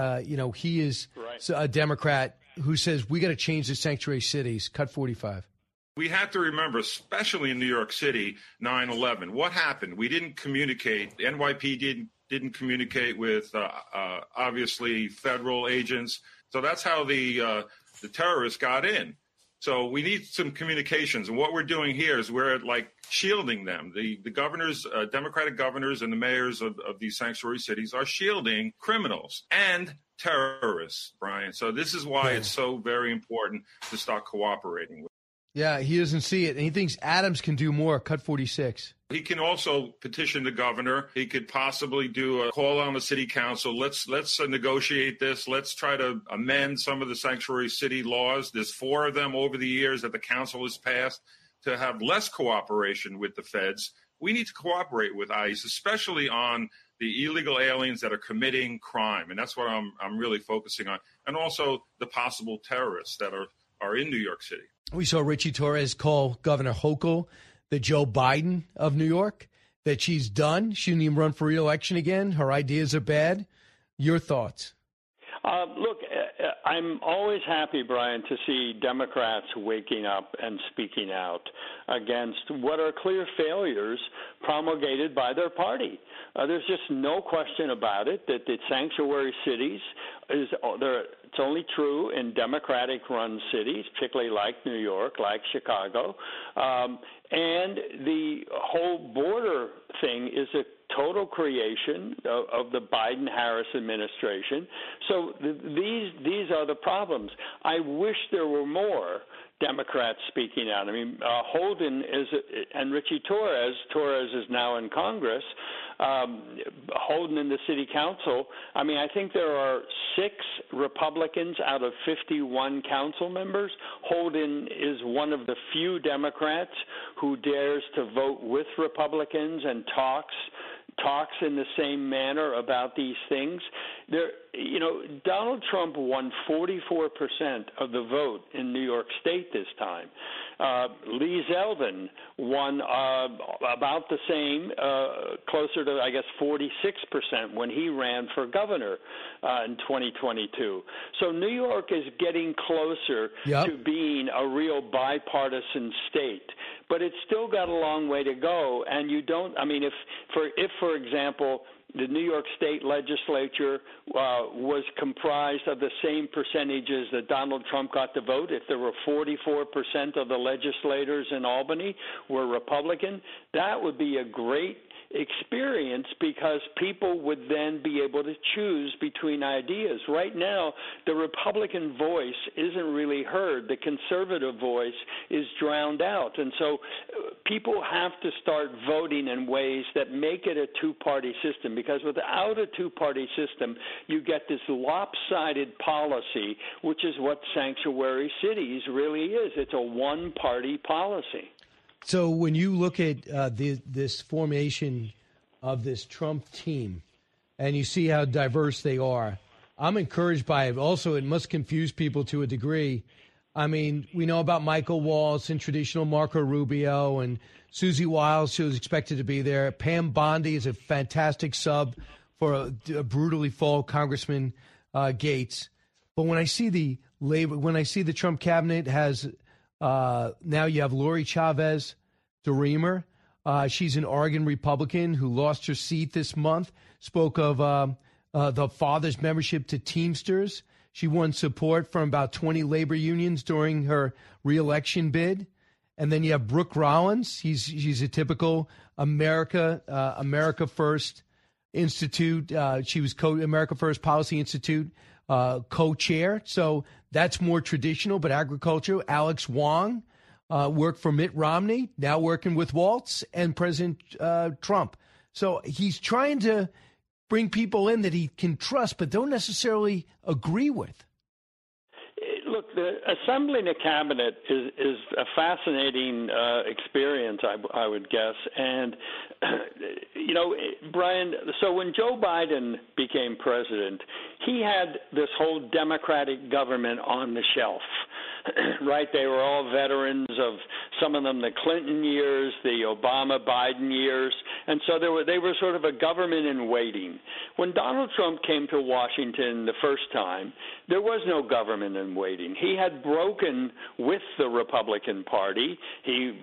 he is a Democrat who says we got to change the sanctuary cities, cut 45. We have to remember, especially in New York City, 9/11. What happened? We didn't communicate. The NYPD didn't communicate with, obviously, federal agents. So that's how the terrorists got in. So we need some communications. And what we're doing here is we're shielding them. The governors, Democratic governors and the mayors of these sanctuary cities are shielding criminals and terrorists, Brian. So this is why it's so very important to start cooperating with. Yeah, he doesn't see it. And he thinks Adams can do more, cut 46. He can also petition the governor. He could possibly do a call on the city council. Let's negotiate this. Let's try to amend some of the sanctuary city laws. There's 4 of them over the years that the council has passed to have less cooperation with the feds. We need to cooperate with ICE, especially on the illegal aliens that are committing crime. And that's what I'm really focusing on. And also the possible terrorists that are in New York City. We saw Richie Torres call Governor Hochul the Joe Biden of New York, that she's done. She didn't even run for re-election again. Her ideas are bad. Your thoughts? Look, I'm always happy, Brian, to see Democrats waking up and speaking out against what are clear failures promulgated by their party. There's just no question about it that the sanctuary cities it's only true in Democratic-run cities, particularly like New York, like Chicago. And the whole border thing is a total creation of the Biden-Harris administration. So these are the problems. I wish there were more Democrats speaking out. I mean, Holden and Richie Torres is now in Congress, Holden in the city council. I mean, I think there are 6 Republicans out of 51 council members. Holden is one of the few Democrats who dares to vote with Republicans and talks talks in the same manner about these things. Donald Trump won 44% of the vote in New York State this time. Lee Zeldin won about the same, closer to, I guess, 46% when he ran for governor in 2022. So New York is getting closer to being a real bipartisan state. But it's still got a long way to go. And you don't, I mean, if for example, the New York State legislature was comprised of the same percentages that Donald Trump got to vote, if there were 44% of the legislators in Albany were Republican, that would be a great experience because people would then be able to choose between ideas. Right now, the Republican voice isn't really heard. The conservative voice is drowned out. And so people have to start voting in ways that make it a two-party system, because without a two-party system, you get this lopsided policy, which is what sanctuary cities really is. It's a one-party policy. So when you look at this formation of this Trump team and you see how diverse they are, I'm encouraged by it. Also, it must confuse people to a degree. I mean, we know about Michael Waltz and traditional Marco Rubio and Susie Wiles, who's expected to be there. Pam Bondi is a fantastic sub for a brutally fallen Congressman Gates. But when I see the Trump cabinet has now you have Lori Chavez DeRemer. She's an Oregon Republican who lost her seat this month, spoke of the father's membership to Teamsters. She won support from about 20 labor unions during her reelection bid. And then you have Brooke Rollins. She's a typical America First Institute. She was America First Policy Institute co-chair. So that's more traditional, but agriculture. Alex Wong worked for Mitt Romney, now working with Waltz and President Trump. So he's trying to bring people in that he can trust, but don't necessarily agree with. Look, assembling a cabinet is a fascinating experience, I would guess. And, Brian, so when Joe Biden became president, he had this whole Democratic government on the shelf. Right? They were all veterans of, some of them, the Clinton years, the Obama-Biden years. And so they were sort of a government in waiting. When Donald Trump came to Washington the first time, there was no government in waiting. He had broken with the Republican Party. He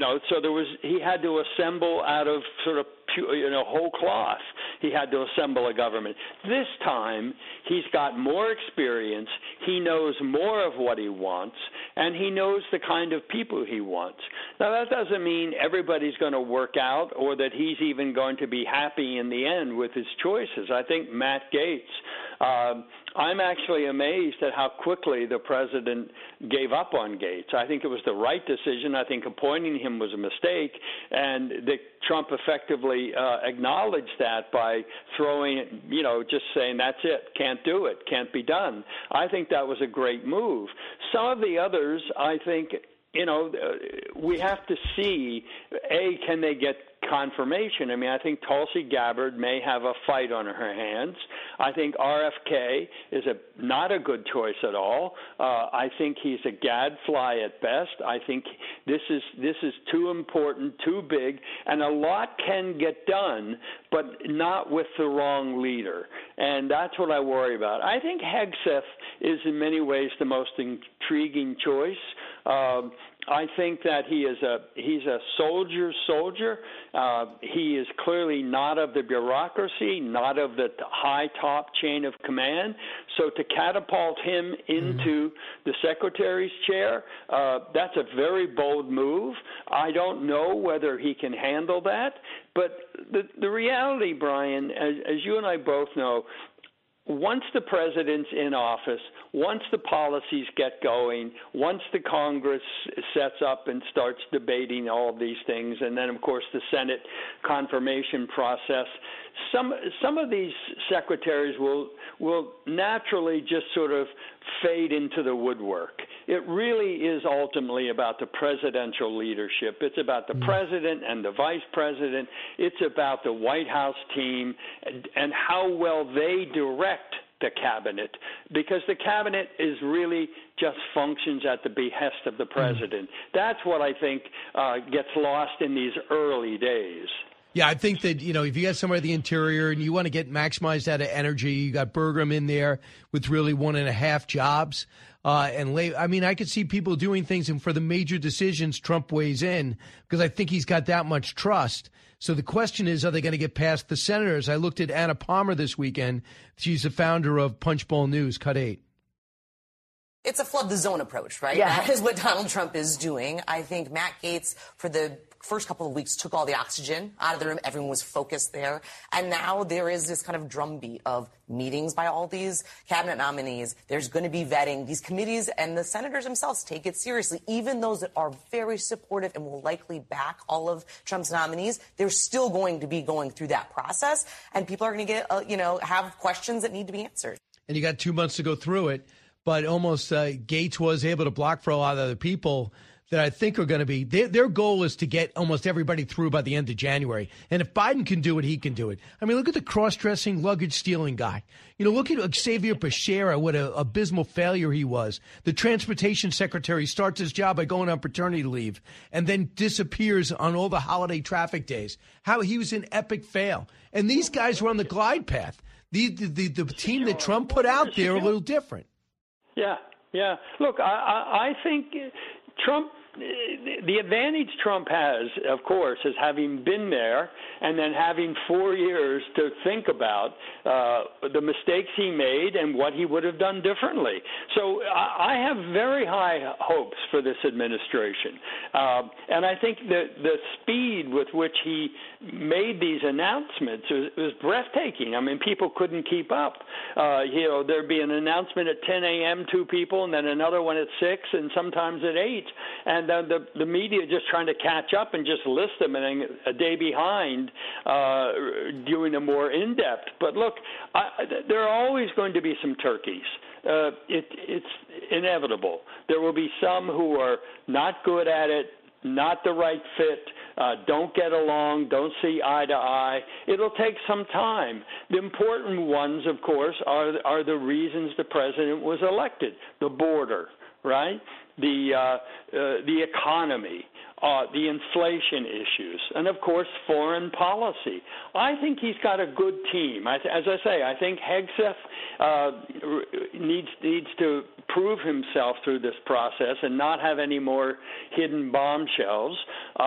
had to assemble out of sort of whole cloth. He had to assemble a government. This time, he's got more experience. He knows more of what he wants, and he knows the kind of people he wants. Now, that doesn't mean everybody's going to work out or that he's even going to be happy in the end with his choices. I think Matt Gaetz, I'm actually amazed at how quickly the president gave up on Gaetz. I think it was the right decision. I think appointing him was a mistake, and Trump effectively acknowledged that by throwing, just saying, that's it, can't do it, can't be done. I think that was a great move. Some of the others, I think, we have to see, can they get confirmation? I mean, I think Tulsi Gabbard may have a fight on her hands. I think RFK is not a good choice at all. I think he's a gadfly at best. I think this is too important, too big, and a lot can get done, but not with the wrong leader. And that's what I worry about. I think Hegseth is in many ways the most intriguing choice. I think that he's a soldier. He is clearly not of the bureaucracy, not of the high top chain of command. So to catapult him into the secretary's chair, that's a very bold move. I don't know whether he can handle that. But the reality, Brian, as you and I both know, once the president's in office, once the policies get going, once the Congress sets up and starts debating all of these things, and then, of course, the Senate confirmation process, some of these secretaries will naturally just sort of fade into the woodwork. it really is ultimately about the presidential leadership. It's about the president and the vice president. It's about the White House team and how well they direct the cabinet, because the cabinet is really just functions at the behest of the president. That's what I think gets lost in these early days. Yeah, I think that, if you got somewhere at the interior and you want to get maximized out of energy, you got Burgum in there with really 1.5 jobs. I could see people doing things, and for the major decisions, Trump weighs in because I think he's got that much trust. So the question is, are they going to get past the senators? I looked at Anna Palmer this weekend. She's the founder of Punchbowl News, Cut 8. It's a flood the zone approach, right? Yeah. That is what Donald Trump is doing. I think Matt Gaetz, for the first couple of weeks, took all the oxygen out of the room. Everyone was focused there. And now there is this kind of drumbeat of meetings by all these cabinet nominees. There's going to be vetting. These committees and the senators themselves take it seriously. Even those that are very supportive and will likely back all of Trump's nominees, they're still going to be going through that process. And people are going to get, have questions that need to be answered. And you got 2 months to go through it. But almost Gaetz was able to block for a lot of other people that I think are going to be, their goal is to get almost everybody through by the end of January. And if Biden can do it, he can do it. I mean, look at the cross-dressing, luggage-stealing guy. Look at Xavier Becerra, what an abysmal failure he was. The transportation secretary starts his job by going on paternity leave and then disappears on all the holiday traffic days. How he was an epic fail. And these guys were on the glide path. The team that Trump put out there are a little different. Yeah. Look, I think Trump, the advantage Trump has, of course, is having been there and then having 4 years to think about the mistakes he made and what he would have done differently. So I have very high hopes for this administration. And I think that the speed with which he made these announcements was breathtaking. I mean, people couldn't keep up. There'd be an announcement at 10 a.m., 2 people, and then another one at 6, and sometimes at 8. And then the media just trying to catch up and just list them and a day behind doing a more in-depth. But look, there are always going to be some turkeys. It's inevitable. There will be some who are not good at it, not the right fit, don't get along, don't see eye to eye. It'll take some time. The important ones, of course, are the reasons the president was elected. The border, right? The economy, the inflation issues, and of course foreign policy. I think he's got a good team. As I say, I think Hegseth needs to prove himself through this process and not have any more hidden bombshells.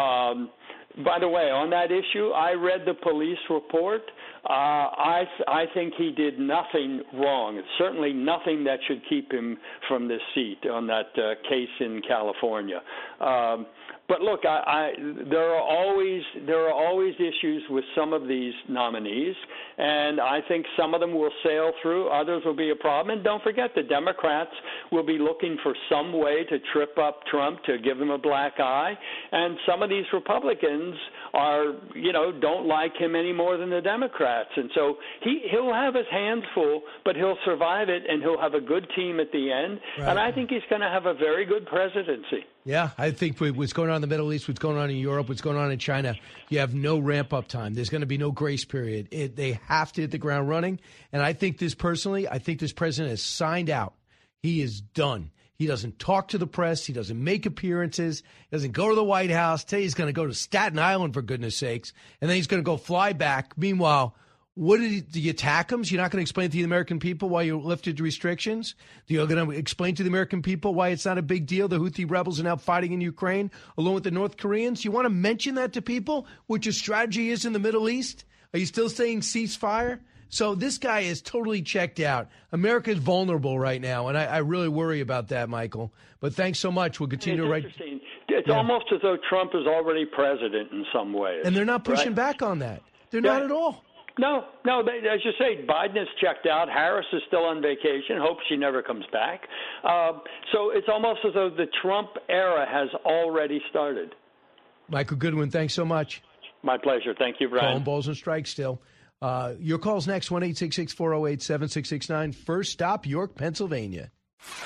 By the way, on that issue, I read the police report. I think he did nothing wrong. Certainly nothing that should keep him from this seat on that case in California. But look, there are always issues with some of these nominees, and I think some of them will sail through. Others will be a problem. And don't forget, the Democrats will be looking for some way to trip up Trump, to give him a black eye. And some of these Republicans don't like him any more than the Democrats. And so he'll have his hands full, but he'll survive it, and he'll have a good team at the end. Right. And I think he's going to have a very good presidency. Yeah, I think what's going on in the Middle East, what's going on in Europe, what's going on in China, you have no ramp-up time. There's going to be no grace period. They have to hit the ground running. And I think this president has signed out. He is done. He doesn't talk to the press. He doesn't make appearances. He doesn't go to the White House. Tell you he's going to go to Staten Island, for goodness sakes. And then he's going to go fly back. Meanwhile, do you attack him? So you're not going to explain to the American people why you lifted restrictions? You're going to explain to the American people why it's not a big deal? The Houthi rebels are now fighting in Ukraine along with the North Koreans. You want to mention that to people, what your strategy is in the Middle East? Are you still saying ceasefire? So this guy is totally checked out. America is vulnerable right now, and I really worry about that, Michael. But thanks so much. We'll continue to write. It's almost as though Trump is already president in some ways. And they're not pushing back on that. They're not at all. No. As you say, Biden is checked out. Harris is still on vacation. Hope she never comes back. So it's almost as though the Trump era has already started. Michael Goodwin, thanks so much. My pleasure. Thank you, Brian. Calling balls and strikes still. Your call's next, 1-866-408-7669. First stop, York, Pennsylvania.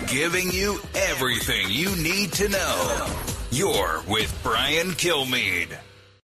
giving you everything you need to know. You're with Brian Kilmeade.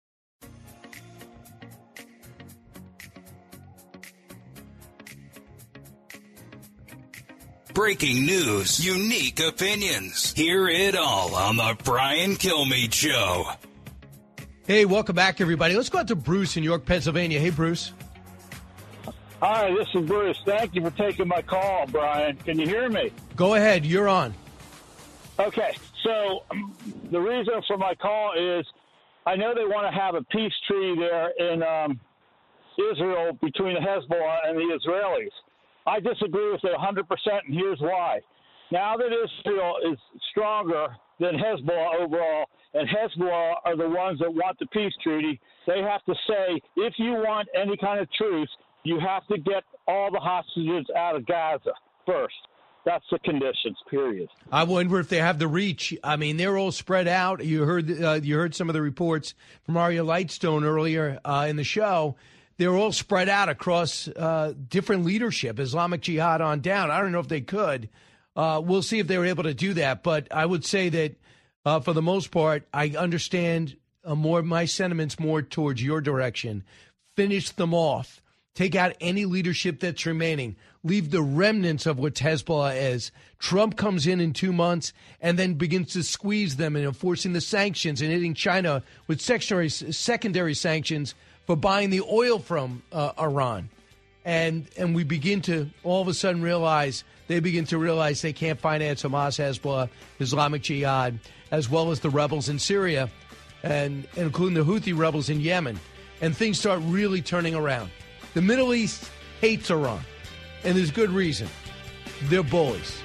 Breaking news, unique opinions. Hear it all on the Brian Kilmeade Show. Hey, welcome back, everybody. Let's go out to Bruce in York, Pennsylvania. Hey, Bruce. Hi, this is Bruce. Thank you for taking my call, Brian. Can you hear me? Go ahead. You're on. Okay. So the reason for my call is I know they want to have a peace treaty there in Israel between the Hezbollah and the Israelis. I disagree with it 100%, and here's why. Now that Israel is stronger than Hezbollah overall, and Hezbollah are the ones that want the peace treaty, they have to say, if you want any kind of truce, you have to get all the hostages out of Gaza first. That's the conditions, period. I wonder if they have the reach. I mean, they're all spread out. You heard some of the reports from Arya Lightstone earlier in the show. They're all spread out across different leadership, Islamic Jihad on down. I don't know if they could. We'll see if they were able to do that. But I would say that for the most part, I understand my sentiments more towards your direction. Finish them off. Take out any leadership that's remaining. Leave the remnants of what Hezbollah is. Trump comes in 2 months and then begins to squeeze them and enforcing the sanctions and hitting China with secondary sanctions for buying the oil from Iran. And we begin to all of a sudden realize they can't finance Hamas, Hezbollah, Islamic Jihad, as well as the rebels in Syria, and including the Houthi rebels in Yemen. And things start really turning around. The Middle East hates Iran, and there's good reason. They're bullies.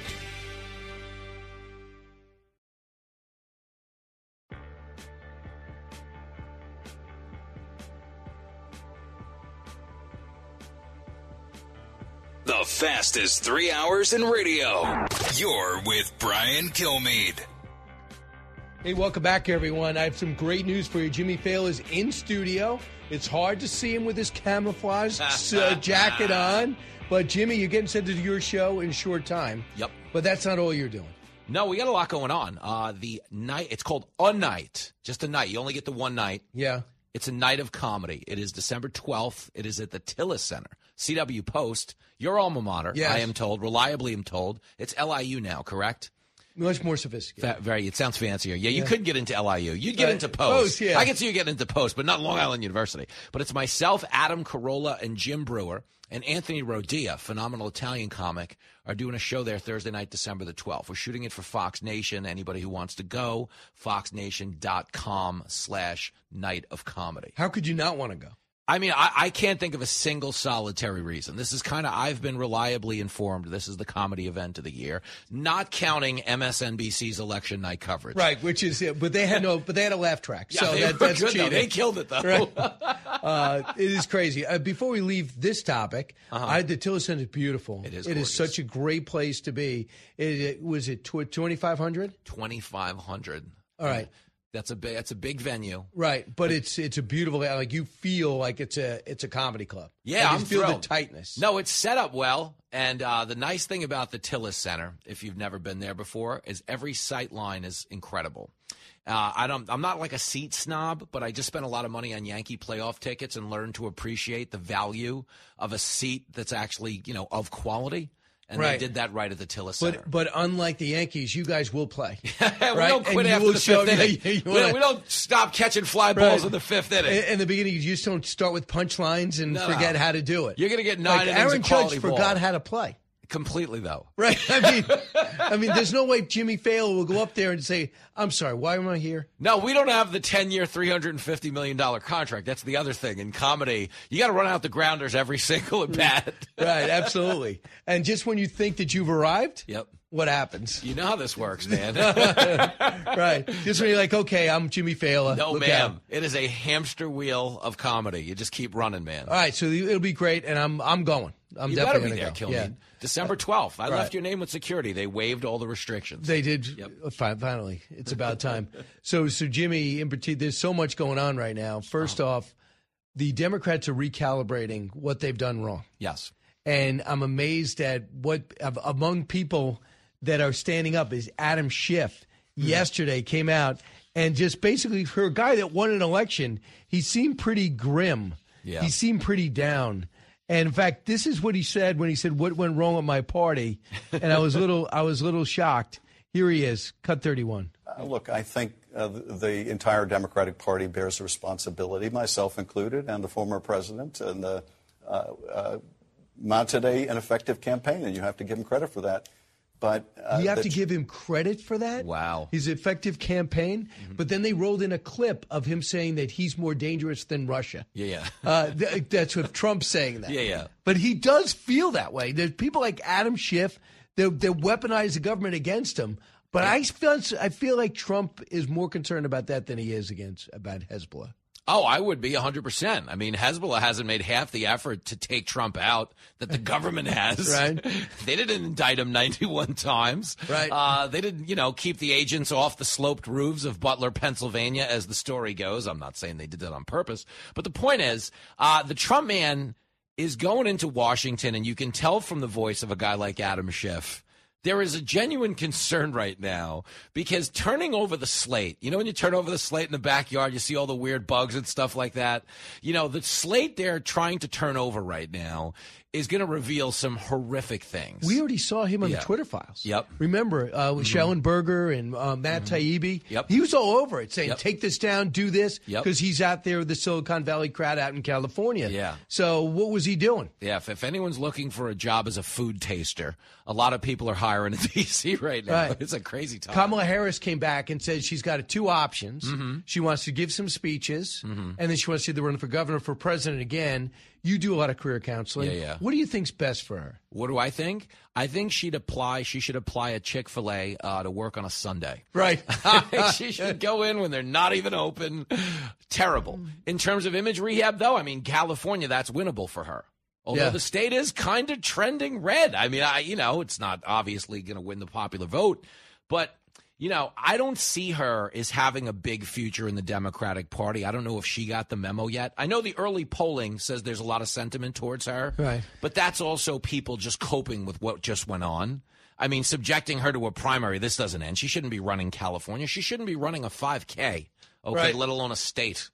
The fastest 3 hours in radio. You're with Brian Kilmeade. Hey, welcome back, everyone. I have some great news for you. Jimmy Fail is in studio. It's hard to see him with his camouflage jacket on. But, Jimmy, you're getting sent to your show in a short time. Yep. But that's not all you're doing. No, we got a lot going on. The night, it's called A Night. Just a night. You only get the one night. Yeah. It's a night of comedy. It is December 12th. It is at the Tillis Center. CW Post, your alma mater, yes. I am told, reliably am told. It's LIU now, correct? Much more sophisticated. It sounds fancier. Yeah, you couldn't get into LIU. You'd get into Post. Yeah. I can see you getting into Post, but not Long Island University. But it's myself, Adam Carolla, and Jim Brewer, and Anthony Rodia, phenomenal Italian comic, are doing a show there Thursday night, December the 12th. We're shooting it for Fox Nation. Anybody who wants to go, foxnation.com/night of comedy. How could you not want to go? I mean, I can't think of a single solitary reason. This is I've been reliably informed this is the comedy event of the year, not counting MSNBC's election night coverage. Right, which is it. But they had a laugh track. Yeah, so that's good, cheating. They killed it, though. Right. It is crazy. Before we leave this topic, the Tillis Center is beautiful. It is. It is such a great place to be. Was it 2,500? 2,500. All right. That's a big venue, right? But it's a beautiful, like you feel like it's a comedy club. Yeah, like I'm feel thrilled. The tightness. No, it's set up well, and the nice thing about the Tillis Center, if you've never been there before, is every sight line is incredible. I'm not like a seat snob, but I just spent a lot of money on Yankee playoff tickets and learned to appreciate the value of a seat that's actually of quality. And right. They did that right at the Tillis Center. But unlike the Yankees, you guys will play. We don't quit after the fifth inning. We don't stop catching fly balls in the fifth inning. In the beginning, you just don't start with punchlines and forget how to do it. You're going to get 9 innings Aaron of quality Judge ball. forgot how to play. Completely, though. Right. I mean, there's no way Jimmy Fail will go up there and say, I'm sorry, why am I here? No, we don't have the 10-year, $350 million contract. That's the other thing. In comedy, you got to run out the grounders every single at bat. Right, absolutely. And just when you think that you've arrived, yep. What happens? You know how this works, man. Right. Just when you're like, okay, I'm Jimmy Fail. No, ma'am. It is a hamster wheel of comedy. You just keep running, man. All right, so it'll be great, and I'm going. I'm you definitely going to go. go. Yeah. December 12th. I left your name with security. They waived all the restrictions. They did. Yep. Finally. It's about time. So Jimmy, in particular, there's so much going on right now. First off, the Democrats are recalibrating what they've done wrong. Yes. And I'm amazed at what, among people that are standing up is Adam Schiff. Yesterday came out and just basically, for a guy that won an election, he seemed pretty grim. Yeah. He seemed pretty down. And in fact, this is what he said when he said, "What went wrong with my party?" And I was a little shocked. Here he is, cut 31. Look, I think the entire Democratic Party bears a responsibility, myself included, and the former president, and the mounted an effective campaign, and you have to give him credit for that. But you have to give him credit for that? Wow. His effective campaign? But then they rolled in a clip of him saying that he's more dangerous than Russia. Yeah. That's with Trump saying that. Yeah. But he does feel that way. There's people like Adam Schiff that weaponize the government against him. But I feel like Trump is more concerned about that than he is about Hezbollah. Oh, I would be 100%. I mean, Hezbollah hasn't made half the effort to take Trump out that the government has. Right. They didn't indict him 91 times. Right. They didn't, keep the agents off the sloped roofs of Butler, Pennsylvania, as the story goes. I'm not saying they did that on purpose. But the point is, the Trump man is going into Washington, and you can tell from the voice of a guy like Adam Schiff, there is a genuine concern right now because turning over the slate, when you turn over the slate in the backyard, you see all the weird bugs and stuff like that. The slate they're trying to turn over right now is going to reveal some horrific things. We already saw him on the Twitter files. Yep. Remember, with Schellenberger and Matt Taibbi? Yep. He was all over it, saying, take this down, do this, Yep. because he's out there with the Silicon Valley crowd out in California. Yeah. So what was he doing? Yeah, if anyone's looking for a job as a food taster, a lot of people are hiring in D.C. right now. Right. It's a crazy time. Kamala Harris came back and said she's got two options. Mm-hmm. She wants to give some speeches, and then she wants to either run for governor or for president again. You do a lot of career counseling. Yeah. What do you think's best for her? What do I think? I think she should apply at Chick-fil-A to work on a Sunday. Right. She should go in when they're not even open. Terrible. In terms of image rehab, though, California, that's winnable for her. Although the state is kind of trending red. It's not obviously going to win the popular vote, but I don't see her as having a big future in the Democratic Party. I don't know if she got the memo yet. I know the early polling says there's a lot of sentiment towards her, right? But that's also people just coping with what just went on. Subjecting her to a primary, this doesn't end. She shouldn't be running California. She shouldn't be running a 5K, Right. let alone a state.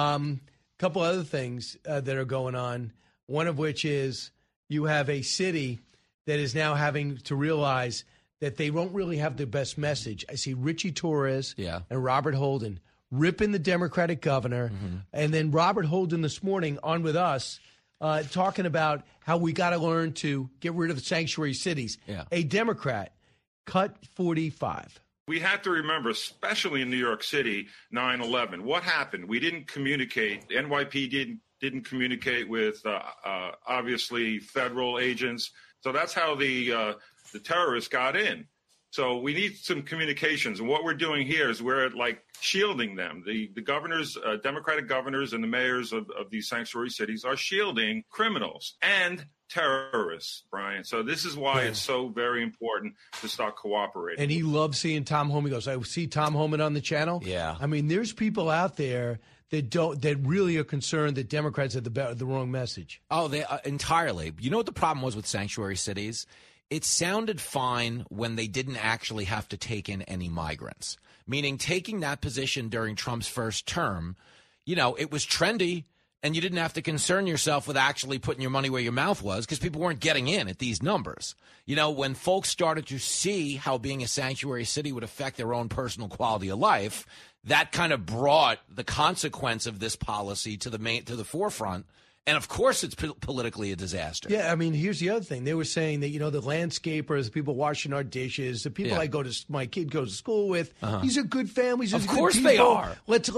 Couple other things that are going on, one of which is you have a city that is now having to realize that they don't really have the best message. I see Richie Torres and Robert Holden ripping the Democratic governor, and then Robert Holden this morning on with us talking about how we got to learn to get rid of the sanctuary cities. Yeah. A Democrat cut 45. We have to remember, especially in New York City, 9/11. What happened? We didn't communicate. The NYPD didn't communicate with, obviously, federal agents. So that's how the terrorists got in. So we need some communications. And what we're doing here is we're shielding them. The governors, Democratic governors and the mayors of these sanctuary cities are shielding criminals and terrorists, Brian. So this is why it's so very important to start cooperating. And he loves seeing Tom Homan. He goes, I see Tom Homan on the channel. Yeah. There's people out there that really are concerned that Democrats have the wrong message. Oh, they entirely. You know what the problem was with sanctuary cities? It sounded fine when they didn't actually have to take in any migrants, meaning taking that position during Trump's first term, it was trendy and you didn't have to concern yourself with actually putting your money where your mouth was because people weren't getting in at these numbers. When folks started to see how being a sanctuary city would affect their own personal quality of life, that kind of brought the consequence of this policy to the forefront. And, of course, it's politically a disaster. Yeah, here's the other thing. They were saying that, the landscapers, the people washing our dishes, the people my kid goes to school with, these are good families. Of these are course good they people. are. Let's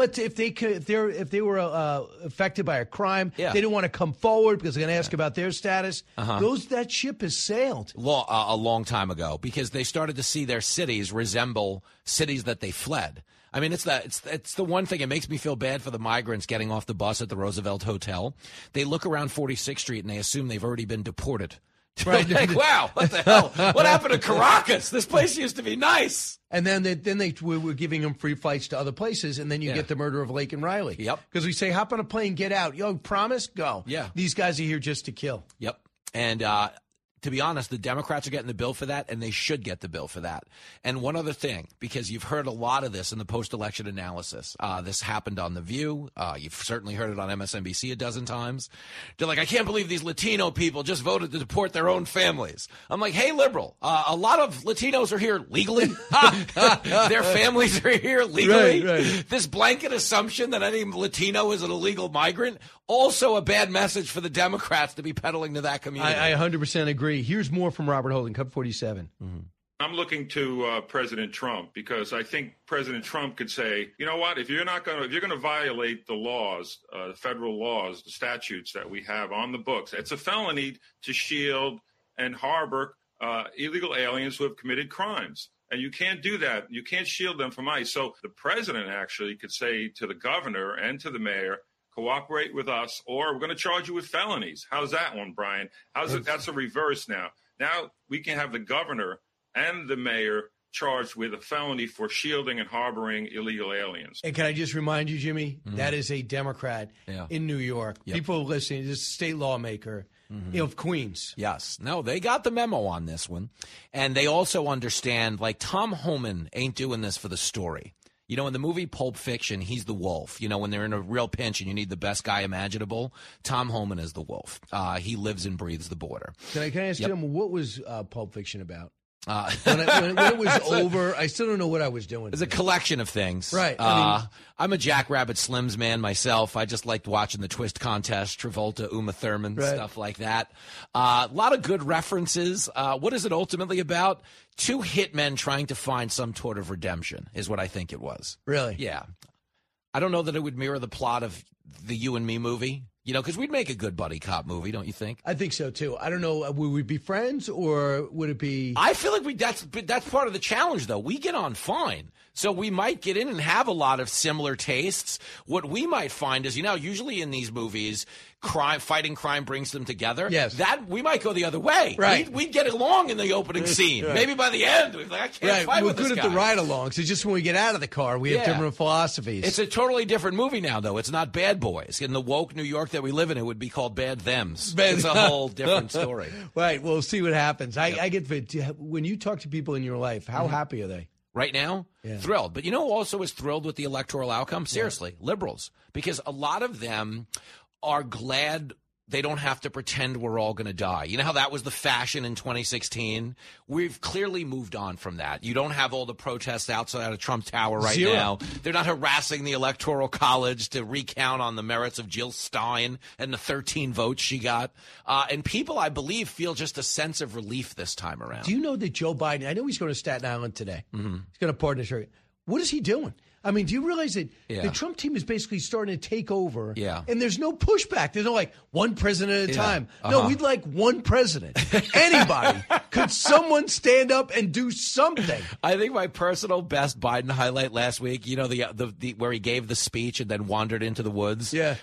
if they were affected by a crime, they didn't want to come forward because they're going to ask about their status. That ship has sailed. A long time ago because they started to see their cities resemble cities that they fled. It's the one thing. It makes me feel bad for the migrants getting off the bus at the Roosevelt Hotel. They look around 46th Street and they assume they've already been deported. Right. Wow, what the hell? What happened to Caracas? This place used to be nice. And then they were giving them free flights to other places, and then you get the murder of Lake and Riley. Yep. Because we say, hop on a plane, get out. Promise? Go. Yeah. These guys are here just to kill. Yep. And to be honest, the Democrats are getting the bill for that, and they should get the bill for that. And one other thing, because you've heard a lot of this in the post-election analysis. This happened on The View. You've certainly heard it on MSNBC a dozen times. They're like, I can't believe these Latino people just voted to deport their own families. I'm like, hey, liberal, a lot of Latinos are here legally. Their families are here legally. Right. This blanket assumption that any Latino is an illegal migrant, also a bad message for the Democrats to be peddling to that community. I 100% agree. Here's more from Robert Holden, Cup 47. Mm-hmm. I'm looking to President Trump because I think President Trump could say, you know what, if you're going to violate the laws, the federal laws, the statutes that we have on the books, it's a felony to shield and harbor illegal aliens who have committed crimes. And you can't do that. You can't shield them from ICE. So the president actually could say to the governor and to the mayor, cooperate with us, or we're going to charge you with felonies. How's that one, Brian? How's it? That's a reverse now. Now we can have the governor and the mayor charged with a felony for shielding and harboring illegal aliens. And can I just remind you, Jimmy, that is a Democrat in New York. Yep. People listening, this is a state lawmaker of Queens. Yes. No, they got the memo on this one. And they also understand, like, Tom Homan ain't doing this for the story. You know, in the movie Pulp Fiction, he's the wolf. You know, when they're in a real pinch and you need the best guy imaginable, Tom Homan is the wolf. He lives and breathes the border. Can I ask you, what was Pulp Fiction about? When it was over, I still don't know what I was doing. It's a collection of things. Right. I'm a Jackrabbit Slims man myself. I just liked watching the twist contest, Travolta, Uma Thurman, stuff like that. A lot of good references. What is it ultimately about? Two hitmen trying to find some sort of redemption is what I think it was. Really? Yeah. I don't know that it would mirror the plot of the You and Me movie. You know, because we'd make a good buddy cop movie, don't you think? I think so, too. I don't know. Would we be friends or would it be... I feel like that's part of the challenge, though. We get on fine. So we might get in and have a lot of similar tastes. What we might find is, you know, usually in these movies, fighting crime brings them together. Yes. That we might go the other way. Right. We'd get along in the opening scene. Right. Maybe by the end, we're like, I can't fight with this guy. We're good at the ride-alongs. It's just when we get out of the car, we have different philosophies. It's a totally different movie now, though. It's not Bad Boys. In the woke New York that we live in, it would be called Bad Thems. It's a whole different story. Right. We'll see what happens. I get when you talk to people in your life, how happy are they? Right now, thrilled. But you know who also is thrilled with the electoral outcome? Seriously, liberals. Because a lot of them are glad they don't have to pretend we're all going to die. You know how that was the fashion in 2016? We've clearly moved on from that. You don't have all the protests outside of Trump Tower right now. They're not harassing the Electoral College to recount on the merits of Jill Stein and the 13 votes she got. And people, I believe, feel just a sense of relief this time around. Do you know that Joe Biden, I know he's going to Staten Island today. He's going to pardon his. What is he doing? I mean, do you realize that the Trump team is basically starting to take over? Yeah. And there's no pushback. There's no like one president at a time. No, we'd like one president. Anybody. Could someone stand up and do something? I think my personal best Biden highlight last week, you know, the where he gave the speech and then wandered into the woods. Yeah.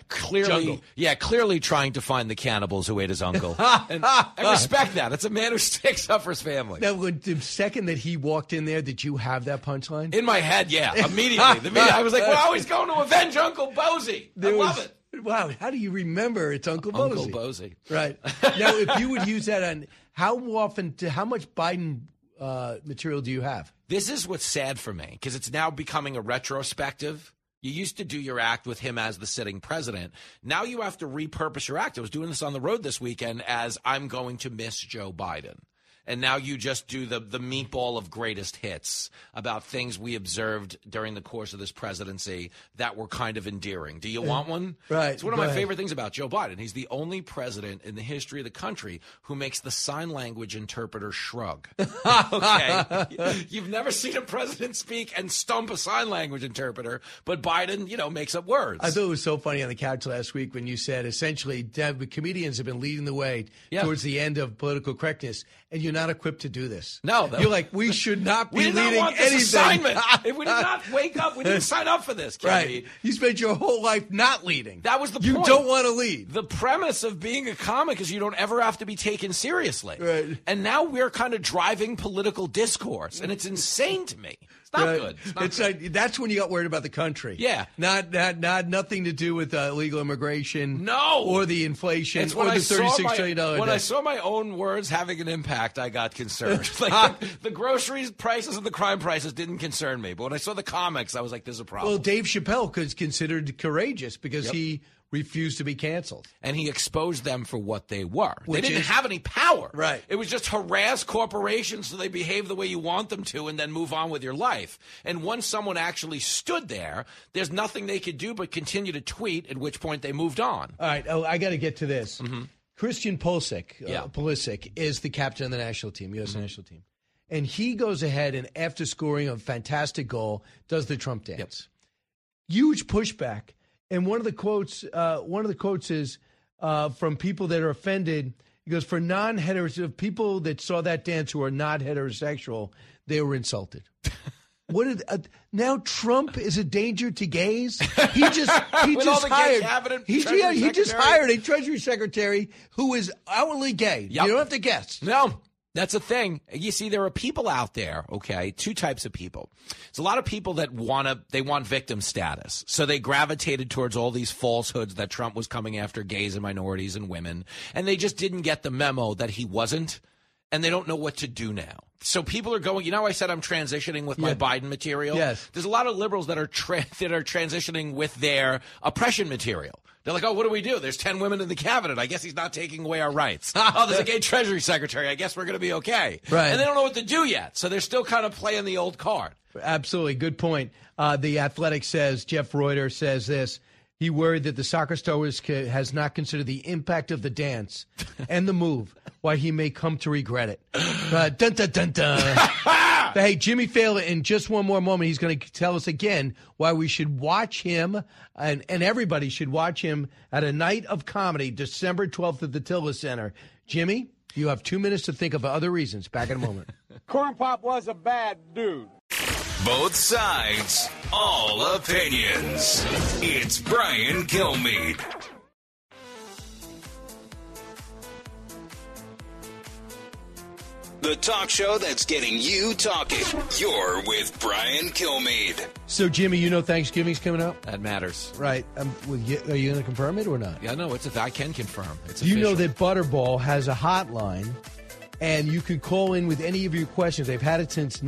Clearly trying to find the cannibals who ate his uncle. And I respect that. It's a man who sticks up for his family. Now, the second that he walked in there, did you have that punchline? In my head, yeah. Immediately. I was like, well, he's going to avenge Uncle Bosey. I love it. Wow, how do you remember it's Uncle Bosey? Uncle Bosey. Right. Now, if you would use that on how much Biden material do you have? This is what's sad for me, because it's now becoming a retrospective. You used to do your act with him as the sitting president. Now you have to repurpose your act. I was doing this on the road this weekend as I'm going to miss Joe Biden. And now you just do the meatball of greatest hits about things we observed during the course of this presidency that were kind of endearing. Do you want one? Right. It's one of my favorite things about Joe Biden. He's the only president in the history of the country who makes the sign language interpreter shrug. Okay? You've never seen a president speak and stump a sign language interpreter, but Biden, makes up words. I thought it was so funny on the couch last week when you said essentially comedians have been leading the way towards the end of political correctness, and you're not equipped to do this. No. You're like, we should not be leading want anything. This assignment. If we did not wake up, we didn't sign up for this, Kevin. Right. You spent your whole life not leading. That was the point. You don't want to lead. The premise of being a comic is you don't ever have to be taken seriously. Right. And now we're kind of driving political discourse, and it's insane to me. It's not good. It's not good. That's when you got worried about the country. Yeah. Not nothing to do with illegal immigration. No. Or the inflation It's or the $36 trillion When debt. I saw my own words having an impact, I got concerned. Like the groceries prices and the crime prices didn't concern me. But when I saw the comics, I was like, there's a problem. Well, Dave Chappelle is considered courageous because he refused to be canceled. And he exposed them for what they were. Which they didn't is- have any power. Right. It was just harass corporations so they behave the way you want them to and then move on with your life. And once someone actually stood there, there's nothing they could do but continue to tweet, at which point they moved on. All right. Oh, I got to get to this. Mm-hmm. Christian Pulisic is the captain of the national team, U.S. Mm-hmm. national team. And he goes ahead and after scoring a fantastic goal, does the Trump dance. Huge pushback. And one of the quotes is from people that are offended. He goes, for non-heterosexual people that saw that dance who are not heterosexual, they were insulted. Now Trump is a danger to gays. He just hired. He just hired a Treasury Secretary who is outwardly gay. Yep. You don't have to guess. No. That's a thing. You see, there are people out there, okay, two types of people. There's a lot of people that want victim status. So they gravitated towards all these falsehoods that Trump was coming after gays and minorities and women. And they just didn't get the memo that he wasn't. And they don't know what to do now. So people are going, I said I'm transitioning with my Biden material? Yes. There's a lot of liberals that are transitioning with their oppression material. They're like, oh, what do we do? There's 10 women in the cabinet. I guess he's not taking away our rights. Oh, there's a gay Treasury Secretary. I guess we're going to be okay. Right. And they don't know what to do yet. So they're still kind of playing the old card. Absolutely. Good point. The Athletic says, Jeff Reuter says this. He worried that the soccer star has not considered the impact of the dance and the move, why he may come to regret it. Dun, dun, dun, dun. But hey, Jimmy Fallon, in just one more moment, he's going to tell us again why we should watch him, and everybody should watch him at a night of comedy, December 12th at the Tillis Center. Jimmy, you have 2 minutes to think of other reasons. Back in a moment. Corn Pop was a bad dude. Both sides, all opinions. It's Brian Kilmeade. The talk show that's getting you talking. You're with Brian Kilmeade. So, Jimmy, Thanksgiving's coming up? That matters. Right. Are you going to confirm it or not? Yeah, no, I can confirm. It's You know official. that Butterball has a hotline, and you can call in with any of your questions. They've had it since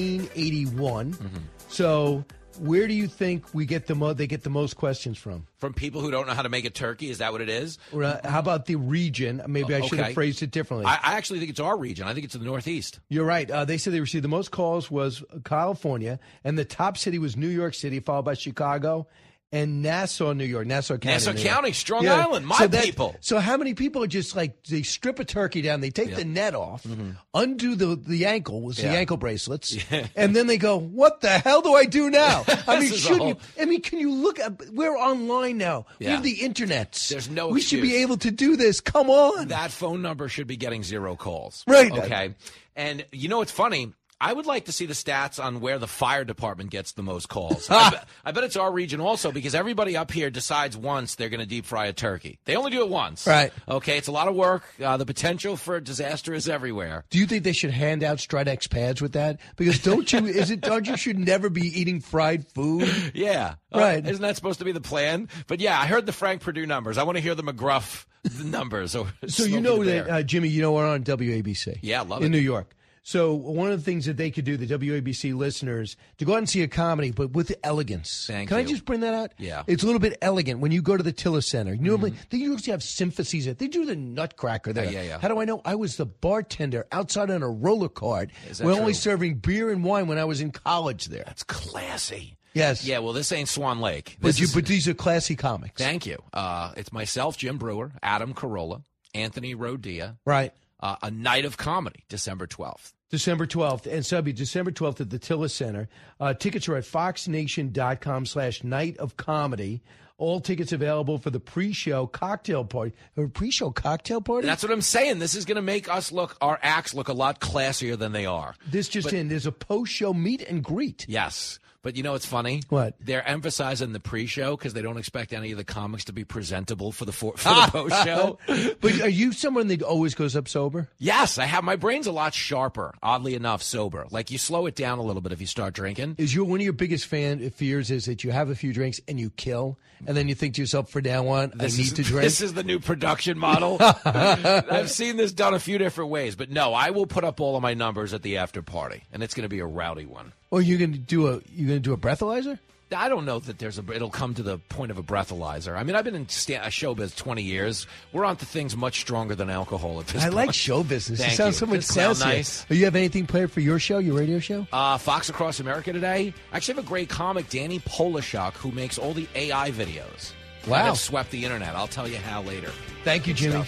1981. Mm-hmm. So where do you think they get the most questions from? From people who don't know how to make a turkey? Is that what it is? How about the region? Maybe I should have phrased it differently. I actually think it's our region. I think it's in the Northeast. You're right. They said they received the most calls was California, and the top city was New York City, followed by Chicago and Nassau, New York. Nassau County. Nassau New York. County, Strong Island, people. So how many people are just like, they strip a turkey down, they take the net off, undo the ankle, the ankle bracelets, and then they go, what the hell do I do now? Can you look at, we're online now. We have the internet. There's no We excuse. should be able to do this. Come on. That phone number should be getting 0 calls. Right. Okay. And what's funny? I would like to see the stats on where the fire department gets the most calls. I bet it's our region also, because everybody up here decides once they're going to deep fry a turkey. They only do it once. Right. Okay, it's a lot of work. The potential for disaster is everywhere. Do you think they should hand out Stridex pads with that? Because don't you should never be eating fried food? Yeah. Right. Isn't that supposed to be the plan? But yeah, I heard the Frank Perdue numbers. I want to hear the McGruff numbers. So that, Jimmy, we're on WABC. Yeah, love it. In New York. So one of the things that they could do, the WABC listeners, to go out and see a comedy, but with elegance. Thank you. Can I just bring that out? Yeah. It's a little bit elegant when you go to the Tillis Center. Normally, they usually have symphyses. They do the Nutcracker there. Yeah. How do I know? I was the bartender outside on a roller cart. Is that We're only true? serving beer and wine when I was in college there. That's classy. Yes. Yeah, well, this ain't Swan Lake. But these are classy comics. Thank you. It's myself, Jim Brewer, Adam Carolla, Anthony Rodia. Right. A night of comedy, December 12th. December 12th. And so it'll be December 12th at the Tillis Center. Tickets are at foxnation.com/night of comedy. All tickets available for the pre-show cocktail party. A pre-show cocktail party? That's what I'm saying. This is going to make our acts look a lot classier than they are. There's a post-show meet and greet. Yes. But you know what's funny? What? They're emphasizing the pre-show because they don't expect any of the comics to be presentable for the post-show. But are you someone that always goes up sober? Yes, I have. My brain's a lot sharper, oddly enough, sober. Like, you slow it down a little bit if you start drinking. One of your biggest fears is that you have a few drinks and you kill, and then you think to yourself, for now on, I need to drink? This is the new production model. I've seen this done a few different ways. But no, I will put up all of my numbers at the after party, and it's going to be a rowdy one. Or you're going to do a breathalyzer? I don't know that it'll come to the point of a breathalyzer. I mean, I've been in showbiz 20 years. We're on to things much stronger than alcohol at this point. I like show business. Thank it sounds you. so much Sound classier. nice. Do you have anything planned for your show, your radio show? Fox Across America today. I actually have a great comic, Danny Polishuk, who makes all the AI videos. Wow. That have swept the internet. I'll tell you how later. Thank you, Jimmy.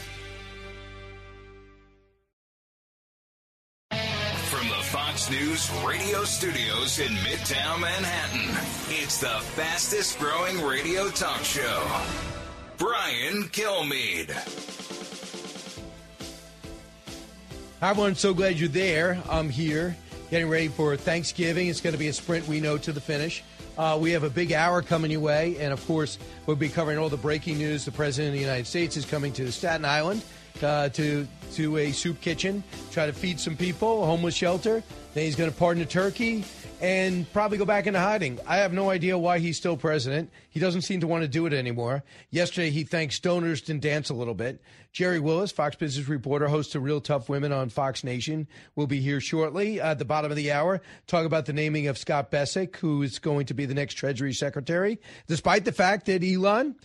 From the Fox News radio studios in Midtown Manhattan, it's the fastest growing radio talk show. Brian Kilmeade. Hi, everyone. So glad you're there. I'm here getting ready for Thanksgiving. It's going to be a sprint, we know, to the finish. We have a big hour coming your way. And, of course, we'll be covering all the breaking news. The President of the United States is coming to Staten Island to a soup kitchen, try to feed some people, a homeless shelter. Then he's going to pardon a turkey and probably go back into hiding. I have no idea why he's still president. He doesn't seem to want to do it anymore. Yesterday, he thanked stoners and danced a little bit. Jerry Willis, Fox Business reporter, host of Real Tough Women on Fox Nation, will be here shortly at the bottom of the hour. Talk about the naming of Scott Bessick, who is going to be the next Treasury Secretary, despite the fact that Elon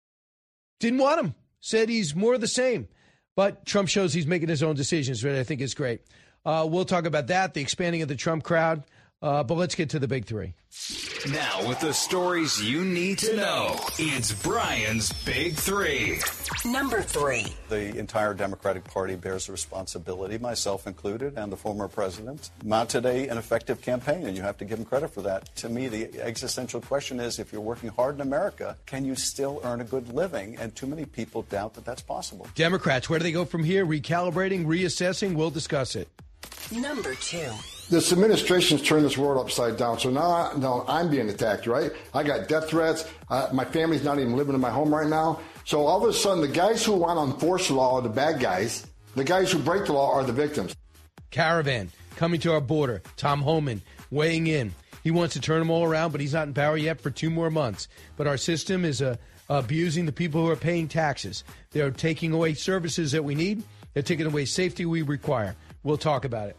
didn't want him, said he's more of the same. But Trump shows he's making his own decisions, which I think is great. We'll talk about that, the expanding of the Trump crowd. But let's get to the big three. Now, with the stories you need to know, it's Brian's Big Three. Number 3. The entire Democratic Party bears a responsibility, myself included, and the former president, mounted an effective campaign, and you have to give him credit for that. To me, the existential question is, if you're working hard in America, can you still earn a good living? And too many people doubt that that's possible. Democrats, where do they go from here? Recalibrating, reassessing? We'll discuss it. Number 2. This administration's turned this world upside down. So now I'm being attacked, right? I got death threats. My family's not even living in my home right now. So all of a sudden, the guys who want to enforce the law are the bad guys. The guys who break the law are the victims. Caravan coming to our border. Tom Homan weighing in. He wants to turn them all around, but he's not in power yet for 2 more months. But our system is abusing the people who are paying taxes. They're taking away services that we need. They're taking away safety we require. We'll talk about it.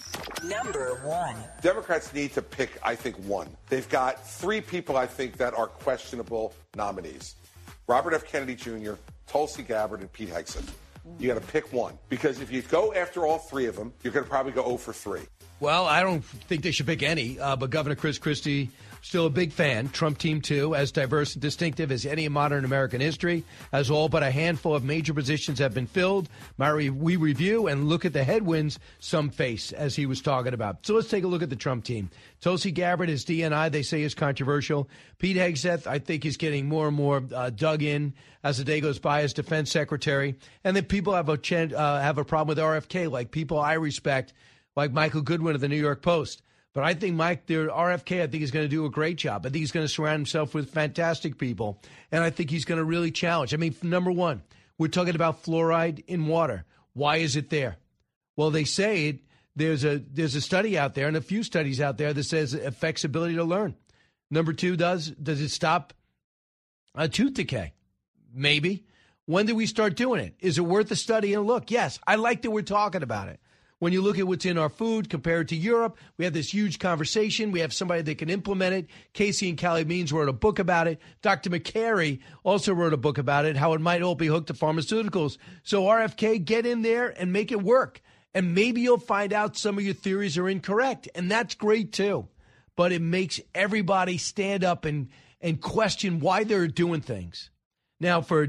Number 1. Democrats need to pick, I think, one. They've got 3 people, I think, that are questionable nominees. Robert F. Kennedy Jr., Tulsi Gabbard, and Pete Hegseth. You got to pick one. Because if you go after all 3 of them, you're going to probably go 0 for 3. Well, I don't think they should pick any, but Governor Chris Christie, still a big fan. Trump team, too, as diverse and distinctive as any in modern American history, as all but a handful of major positions have been filled. We review and look at the headwinds some face, as he was talking about. So let's take a look at the Trump team. Tulsi Gabbard, his DNI, they say is controversial. Pete Hegseth, I think, is getting more and more dug in as the day goes by as defense secretary. And then people have a problem with RFK, like people I respect, like Michael Goodwin of the New York Post. But I think RFK, I think, is going to do a great job. I think he's going to surround himself with fantastic people. And I think he's going to really challenge. I mean, number one, we're talking about fluoride in water. Why is it there? Well, they say there's a study out there and a few studies out there that says it affects ability to learn. Number two, does it stop tooth decay? Maybe. When do we start doing it? Is it worth a study and a look? Yes. I like that we're talking about it. When you look at what's in our food compared to Europe, we have this huge conversation. We have somebody that can implement it. Casey and Callie Means wrote a book about it. Dr. McCary also wrote a book about it, how it might all be hooked to pharmaceuticals. So RFK, get in there and make it work. And maybe you'll find out some of your theories are incorrect. And that's great, too. But it makes everybody stand up and question why they're doing things. Now, for